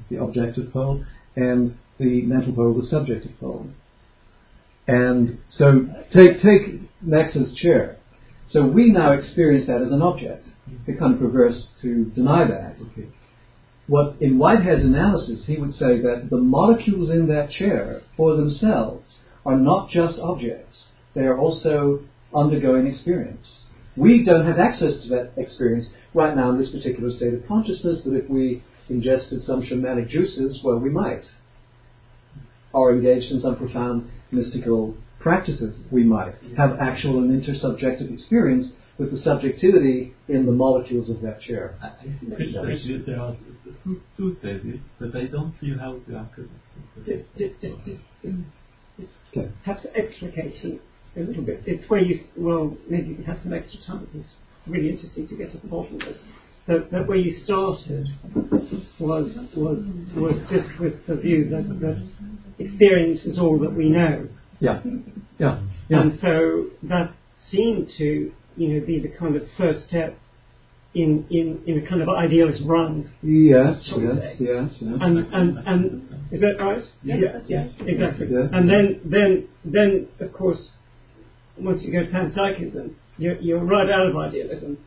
the objective pole, and the mental pole, the subjective pole. And so take take Max's chair. So we now experience that as an object. It's kind of perverse to deny that. Okay. What in Whitehead's analysis, he would say that the molecules in that chair for themselves are not just objects. They are also undergoing experience. We don't have access to that experience right now in this particular state of consciousness, but if we ingested some shamanic juices, well, we might. Or engaged in some profound mystical practices, we might have actual and intersubjective experience with the subjectivity in the molecules of that chair. I think that there are two, two theses, but I don't see how to answer this. Just, just, just, just Okay. perhaps explicating a little bit. It's where you, well, maybe you can have some extra time. It's really interesting to get to the bottom of this. That, that where you started was was was just with the view that, that experience is all that we know. Yeah, yeah, yeah. And so that seemed to, you know, be the kind of first step in in, in a kind of idealist run. Yes, shall we yes, say. yes, yes. And and and is that right? Yes, yeah, that's yeah, right. exactly. Yes. And then then then of course, once you go to panpsychism, you're you're right out of idealism.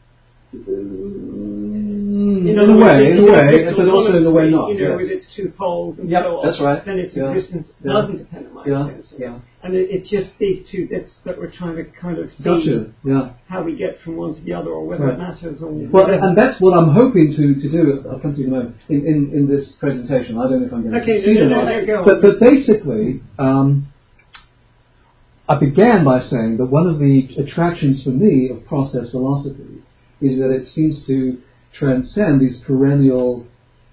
Mm, In in other a words, way, it- in a it way, exists but also in a way not. You know, Yes. with its two poles and Yep, so on. that's right. Then its Yeah. existence Yeah. doesn't depend on my Yeah, experience. yeah. And it, it's just these two bits that we're trying to kind of see Gotcha. Yeah. how we get from one to the other, or whether Right. it matters or Well, and that's what I'm hoping to, to do. I'll come to you in a moment. In, in, in this presentation, I don't know if I'm going to Okay, succeed no, or no, not. no, go on. But, but basically, um, I began by saying that one of the attractions for me of process philosophy is that it seems to transcend these perennial,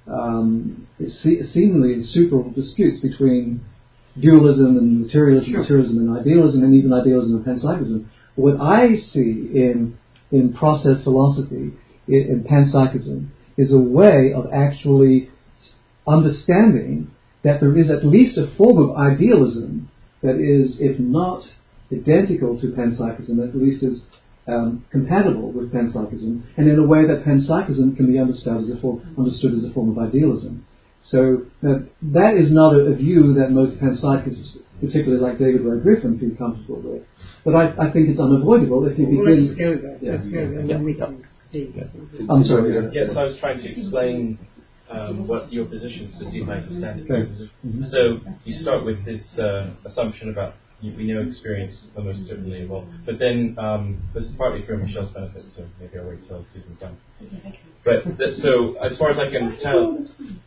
um, se- seemingly insuperable disputes between dualism and materialism, Sure. materialism and idealism, and even idealism and panpsychism. What I see in in process philosophy, in, in panpsychism, is a way of actually understanding that there is at least a form of idealism that is, if not identical to panpsychism, at least is um, compatible with panpsychism, and in a way that panpsychism can be understood as a form, understood as a form of idealism. So uh, that is not a, a view that most panpsychists, particularly like David Ray Griffin, feel comfortable with. But I, I think it's unavoidable if you well, begin. let's go there. Yeah. Let's go there, and then we can see. I'm sorry. Yes, I was trying to explain um, what your position is to see if I understand it. Okay. Mm-hmm. So you start with this uh, assumption about you, we know experience almost certainly involved, but then um, this is partly for Michelle's benefit, so maybe I'll wait till Susan's done. But th- so as far as I can tell,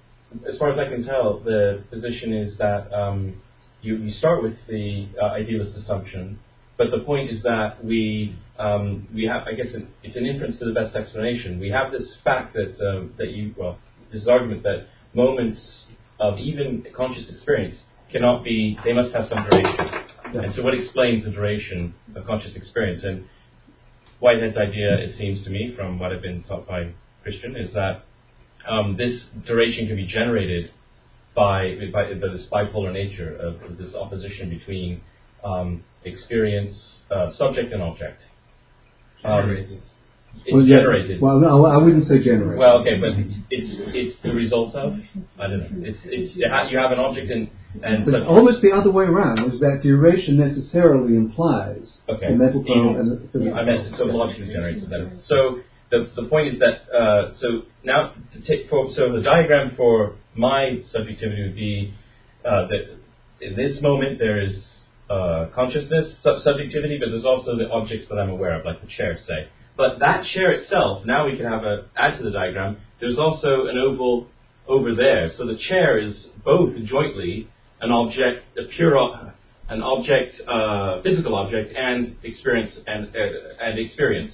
as far as I can tell, the position is that um, you, you start with the uh, idealist assumption, but the point is that we um, we have, I guess, an, it's an inference to the best explanation. We have this fact that uh, that you well, this argument that moments of even conscious experience cannot be, they must have some duration. Yeah. And so what explains the duration of conscious experience? And Whitehead's idea, it seems to me, from what I've been taught by Christian, is that um, this duration can be generated by, by, by this bipolar nature of this opposition between um, experience, uh, subject and object. Um, Generated. It's well, yeah. generated. Well, no, I wouldn't say generated. Well, okay, but it's it's the result of, I don't know. It's it's you have an object and and but it's almost the other way around. Is that duration necessarily implies okay. the mental pole and the physical I meant so logically generated. That is. So the the point is that uh, so now to take for so the diagram for my subjectivity would be uh, that in this moment there is uh, consciousness, sub- subjectivity, but there's also the objects that I'm aware of, like the chair, say. But that chair itself, now we can have a, add to the diagram, there's also an oval over there. So the chair is both jointly an object, a pure, an object, uh, physical object, and experience, and, uh, and experience.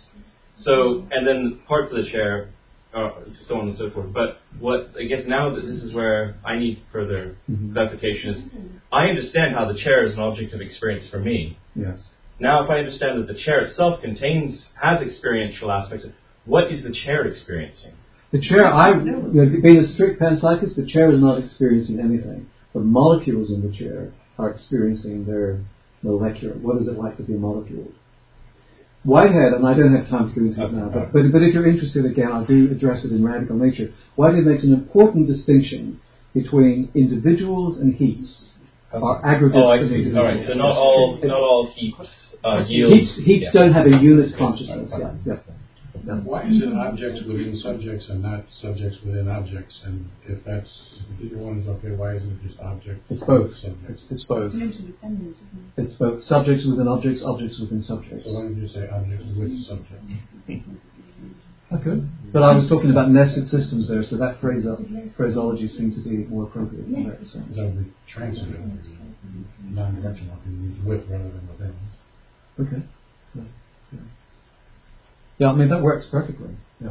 So, and then parts of the chair, uh, so on and so forth. But what, I guess now that this is where I need further mm-hmm. clarification is, I understand how the chair is an object of experience for me. Yes. Now, if I understand that the chair itself contains, has experiential aspects, what is the chair experiencing? The chair, I, you know, being a strict panpsychist, the chair is not experiencing anything. The molecules in the chair are experiencing their molecular. What is it like to be a molecule? Whitehead, and I don't have time to go into it now, but, but, but if you're interested, again, I do address it in Radical Nature. Whitehead makes an important distinction between individuals and heaps are aggregates Oh, I of see. individuals. All right. So not all, not all heaps uh, yield. Heaps, heaps yeah. don't have a unit consciousness. Yeah. Yeah. Yeah. Why is it objects within subjects and not subjects within objects? And if that's, if either one is okay, why isn't it just objects? It's both. Subjects? It's, it's both. It's interdependent, isn't it? It's both subjects within objects, objects within subjects. So why don't you say objects with subject? Okay. But I was talking about nested systems there, so that phrase, phraseology seemed to be more appropriate in that sense. That would be transitive, non-directional. You use with rather than within. Okay. Yeah. Yeah. Yeah, I mean, that works perfectly. Yeah.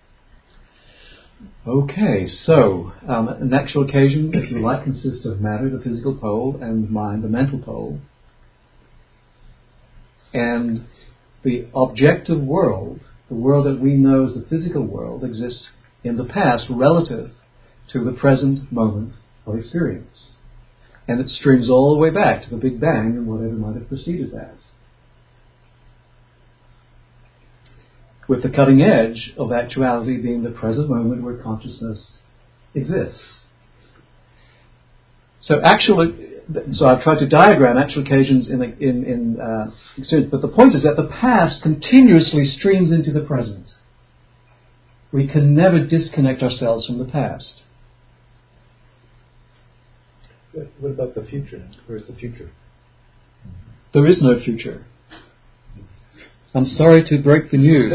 Okay, so um, an actual occasion, if you like, consists of matter, the physical pole, and mind, the mental pole. And the objective world, the world that we know as the physical world, exists in the past relative to the present moment of experience. And it streams all the way back to the Big Bang and whatever might have preceded that. With the cutting edge of actuality being the present moment where consciousness exists. So actual, so I've tried to diagram actual occasions in, in, in uh, experience, but the point is that the past continuously streams into the present. We can never disconnect ourselves from the past. What about the future? Where's the future? There is no future. I'm sorry to break the news.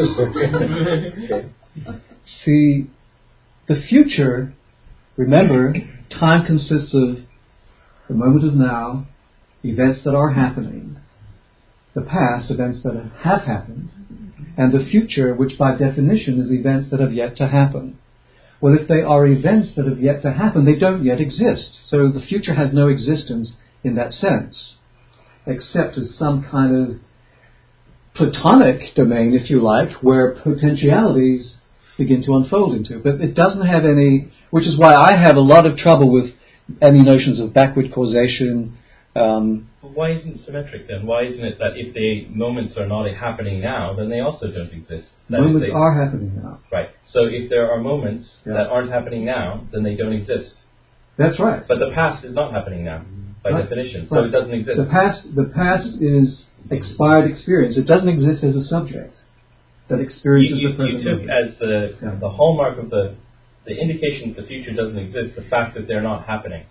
See, the future, remember, time consists of the moment of now, events that are happening, the past, events that have happened, and the future, which by definition is events that have yet to happen. Well, if they are events that have yet to happen, they don't yet exist. So the future has no existence in that sense, except as some kind of Platonic domain, if you like, where potentialities begin to unfold into. But it doesn't have any, which is why I have a lot of trouble with any notions of backward causation. Um, Well, why isn't it symmetric then? Why isn't it that if the moments are not happening now, then they also don't exist? That moments they, are happening now. Right. So if there are moments Yeah. that aren't happening now, then they don't exist. That's right. But the past is not happening now, by Right. definition, so Right. it doesn't exist. The past, the past is expired experience. It doesn't exist as a subject that experiences you, you, the present you took moment. as the Yeah. the hallmark of the the indication that the future doesn't exist the fact that they're not happening.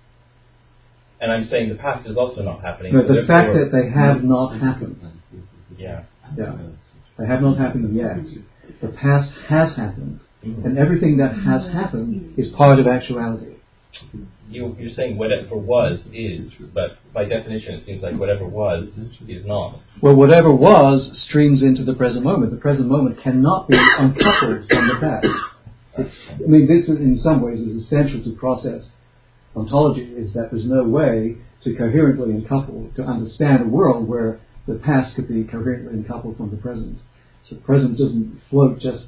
And I'm saying the past is also not happening. No, so the fact therefore- that they have not happened. Yeah. Yeah. They have not happened yet. The past has happened. Mhm. And everything that has happened is part of actuality. You, you're saying whatever was is, but by definition it seems like whatever was is not. Well, whatever was streams into the present moment. The present moment cannot be uncoupled from the past. It's, I mean, this is, in some ways is essential to process ontology, is that there's no way to coherently uncouple, to understand a world where the past could be coherently uncoupled from the present. So the present doesn't float just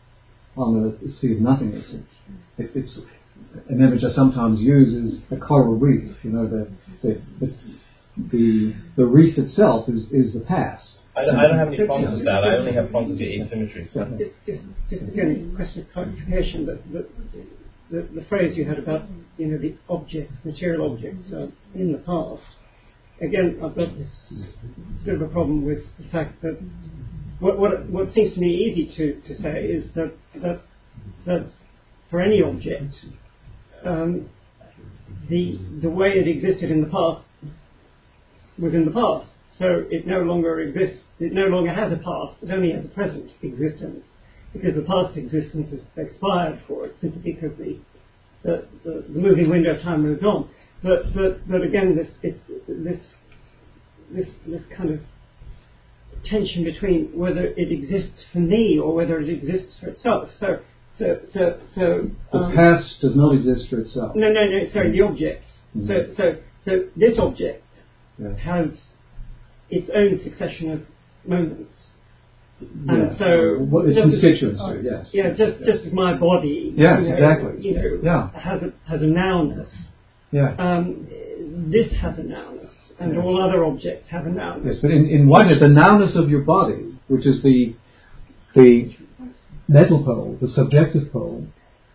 on a sea of nothingness. It, it's an image I sometimes use is a coral reef. You know, the the the, the, the reef itself is, is the past. I don't, I don't have any problems with that. I only have problems with the asymmetry. Just, just, just again, a question of clarification. That the, the, the phrase you had about, you know, the objects, material objects, uh, in the past. Again, I've got this bit of a problem with the fact that what what, what seems to me easy to, to say is that that that for any object, um, the the way it existed in the past was in the past. So it no longer exists. It no longer has a past. It only has a present existence, because the past existence is expired for it simply because the the, the, the moving window of time moves on. But but but again, this it's this this this kind of tension between whether it exists for me or whether it exists for itself. So so so so The um, past does not exist for itself. no no no sorry the objects. Mm. So so so this object Yes. has its own succession of moments. Yeah. And so What its just as- constituency, yes. Yeah, just just as my body, Yes, you know, exactly. you know, Yeah. has a has a nounness. Yes. Um, this has a nounness, and Yes. all other objects have a nounness. Yes, but in, in Whitehead, the nounness of your body, which is the the mental pole, the subjective pole,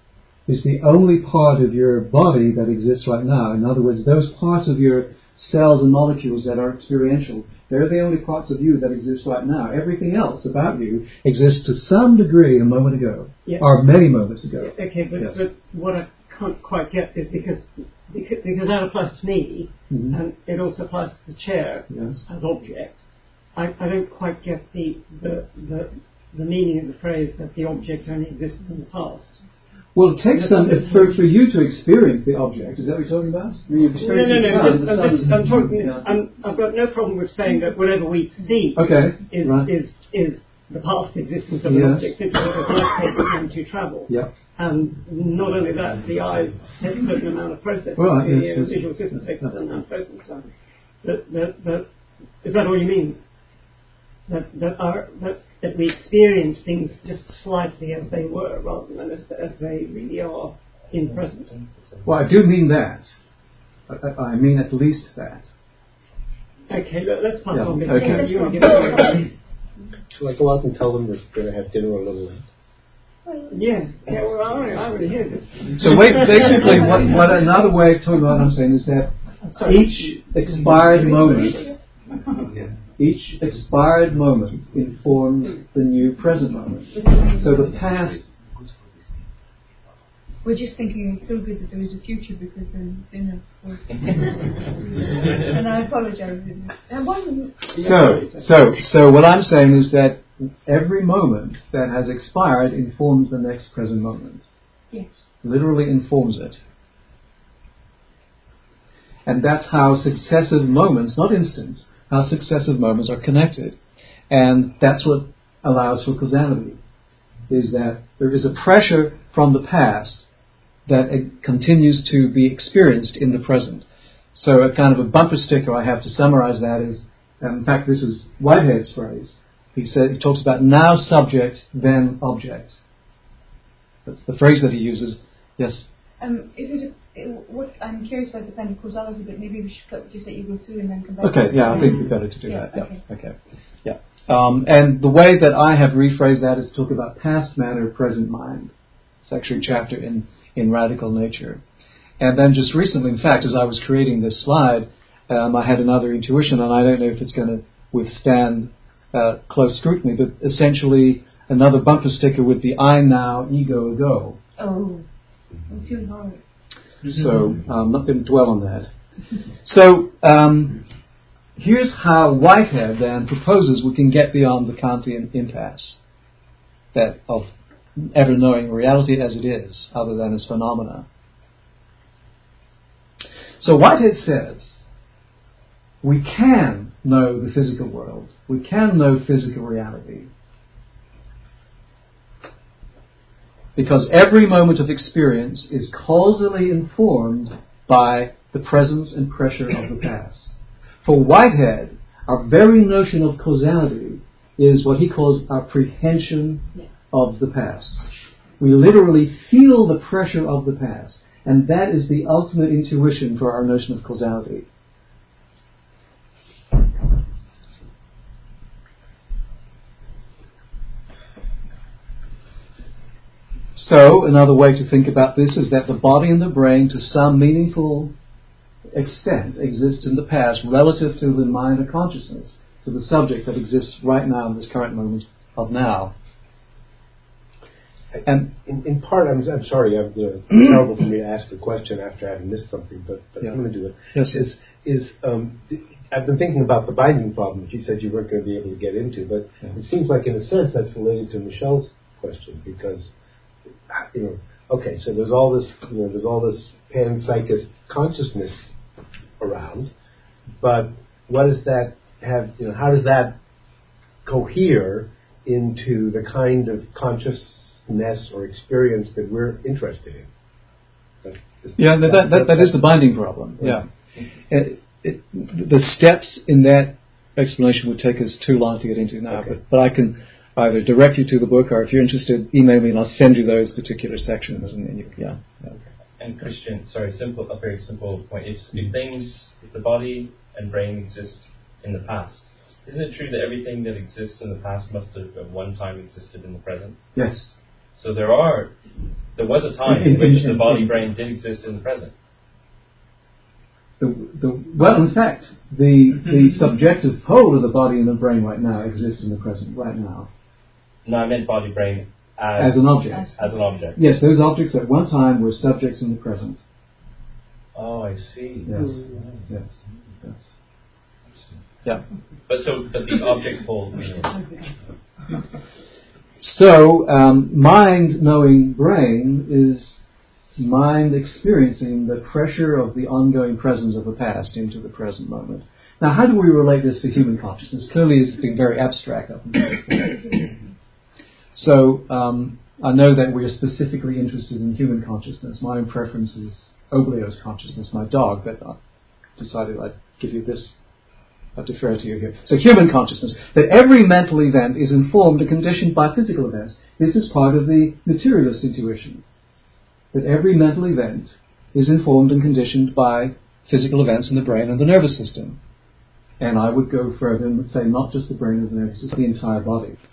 is the only part of your body that exists right now. In other words, those parts of your cells and molecules that are experiential, they're the only parts of you that exist right now. Everything else about you exists to some degree a moment ago, yeah. or many moments ago. Okay, but, yes. but what I can't quite get is because because, because that applies to me, mm-hmm. and it also applies to the chair yes. as object. I, I don't quite get the, the the the meaning of the phrase that the object only exists in the past. Well, it takes some for, for you to experience the object. Is that what you're talking about? I mean, no, no, no. the I'm, sun, just, I'm, sun, just, I'm talking. yeah. I'm, I've got no problem with saying that whatever we see okay. is right. is is the past existence of yes. an object, simply because light takes time to travel. Yep. And not only that, the eyes take a certain amount of processing. Right, the yes, uh, yes. visual system takes a certain amount of processing time. That, that, that, is that all you mean? That that, our, that that we experience things just slightly as they were, rather than as, as they really are in present. Well, I do mean that. I, I mean at least that. Okay, let, let's pass yeah. on. Okay. Yeah, you want to give it Shall I go out and tell them we're going to have dinner a little late? Yeah, yeah. Well, I already, I already hear this. So wait, basically, what, what another way of talking about what I'm saying is that each expired moment, each expired moment informs the new present moment. So the past. We're just thinking it's so good that there is a future because there's dinner. And I apologise. And one. So, so, so what I'm saying is that every moment that has expired informs the next present moment. Yes. Literally informs it. And that's how successive moments, not instants, how successive moments are connected. And that's what allows for causality, is that there is a pressure from the past that it continues to be experienced in the present. So a kind of a bumper sticker, I have to summarize that, is, um, in fact, this is Whitehead's phrase. He said he talks about now subject, then object. That's the phrase that he uses. Yes. Um, is it, a, it what I'm curious about the kind of causality, but maybe we should just let you go through and then come back. Okay. Yeah, I think we've better to do yeah, that. Yeah. Okay. Okay. Yeah. Um, and the way that I have rephrased that is to talk about past matter, present mind. It's actually a chapter in in Radical Nature. And then just recently, in fact, as I was creating this slide, um, I had another intuition, and I don't know if it's going to withstand uh, close scrutiny, but essentially another bumper sticker would be I now, ego ago. Oh, too hard. So I'm not going to dwell on that. So um, here's how Whitehead then proposes we can get beyond the Kantian impasse that of ever knowing reality as it is, other than as phenomena. So Whitehead says we can know the physical world, we can know physical reality, because every moment of experience is causally informed by the presence and pressure of the past. For Whitehead, our very notion of causality is what he calls apprehension of the past. We literally feel the pressure of the past, and that is the ultimate intuition for our notion of causality. So, another way to think about this is that the body and the brain, to some meaningful extent, exists in the past relative to the mind or consciousness, to the subject that exists right now in this current moment of now. And in, in part, I'm, I'm sorry, I'm, you know, it's terrible for me to ask a question after having missed something, but, but yeah. I'm going to do it. Yes. Is, is, um, I've been thinking about the binding problem that you said you weren't going to be able to get into, but yeah. It seems like in a sense that's related to Michelle's question, because, you know, okay, so there's all this, you know, there's all this panpsychist consciousness around, but what does that have, you know, how does that cohere into the kind of consciousness or experience that we're interested in? That is, yeah, that, that, that, that is the binding problem. Yeah, it, it, the steps in that explanation would take us too long to get into now, okay. but, but I can either direct you to the book, or if you're interested, email me and I'll send you those particular sections. And, and you, yeah. Okay. And Christian, sorry, simple, a very simple point. If, if things, if the body and brain exist in the past, isn't it true that everything that exists in the past must have at one time existed in the present? Yes. So there are There was a time in which the body-brain did exist in the present. The, the, well, in fact, the the subjective pole of the body and the brain right now exists in the present right now. No, I meant body-brain as, As an object. As an object. Yes, those objects at one time were subjects in the present. Oh, I see. Yes, yes, yes. Yeah. But so, but the object pole. So, um, mind-knowing brain is mind experiencing the pressure of the ongoing presence of the past into the present moment. Now, how do we relate this to human consciousness? Clearly, it's been very abstract up until this point. So, um, I know that we are specifically interested in human consciousness. My own preference is Oblio's consciousness, my dog, but I decided I'd give you this. I defer to you here. So human consciousness, that every mental event is informed and conditioned by physical events. This is part of the materialist intuition. That every mental event is informed and conditioned by physical events in the brain and the nervous system. And I would go further and would say not just the brain and the nervous system, the entire body.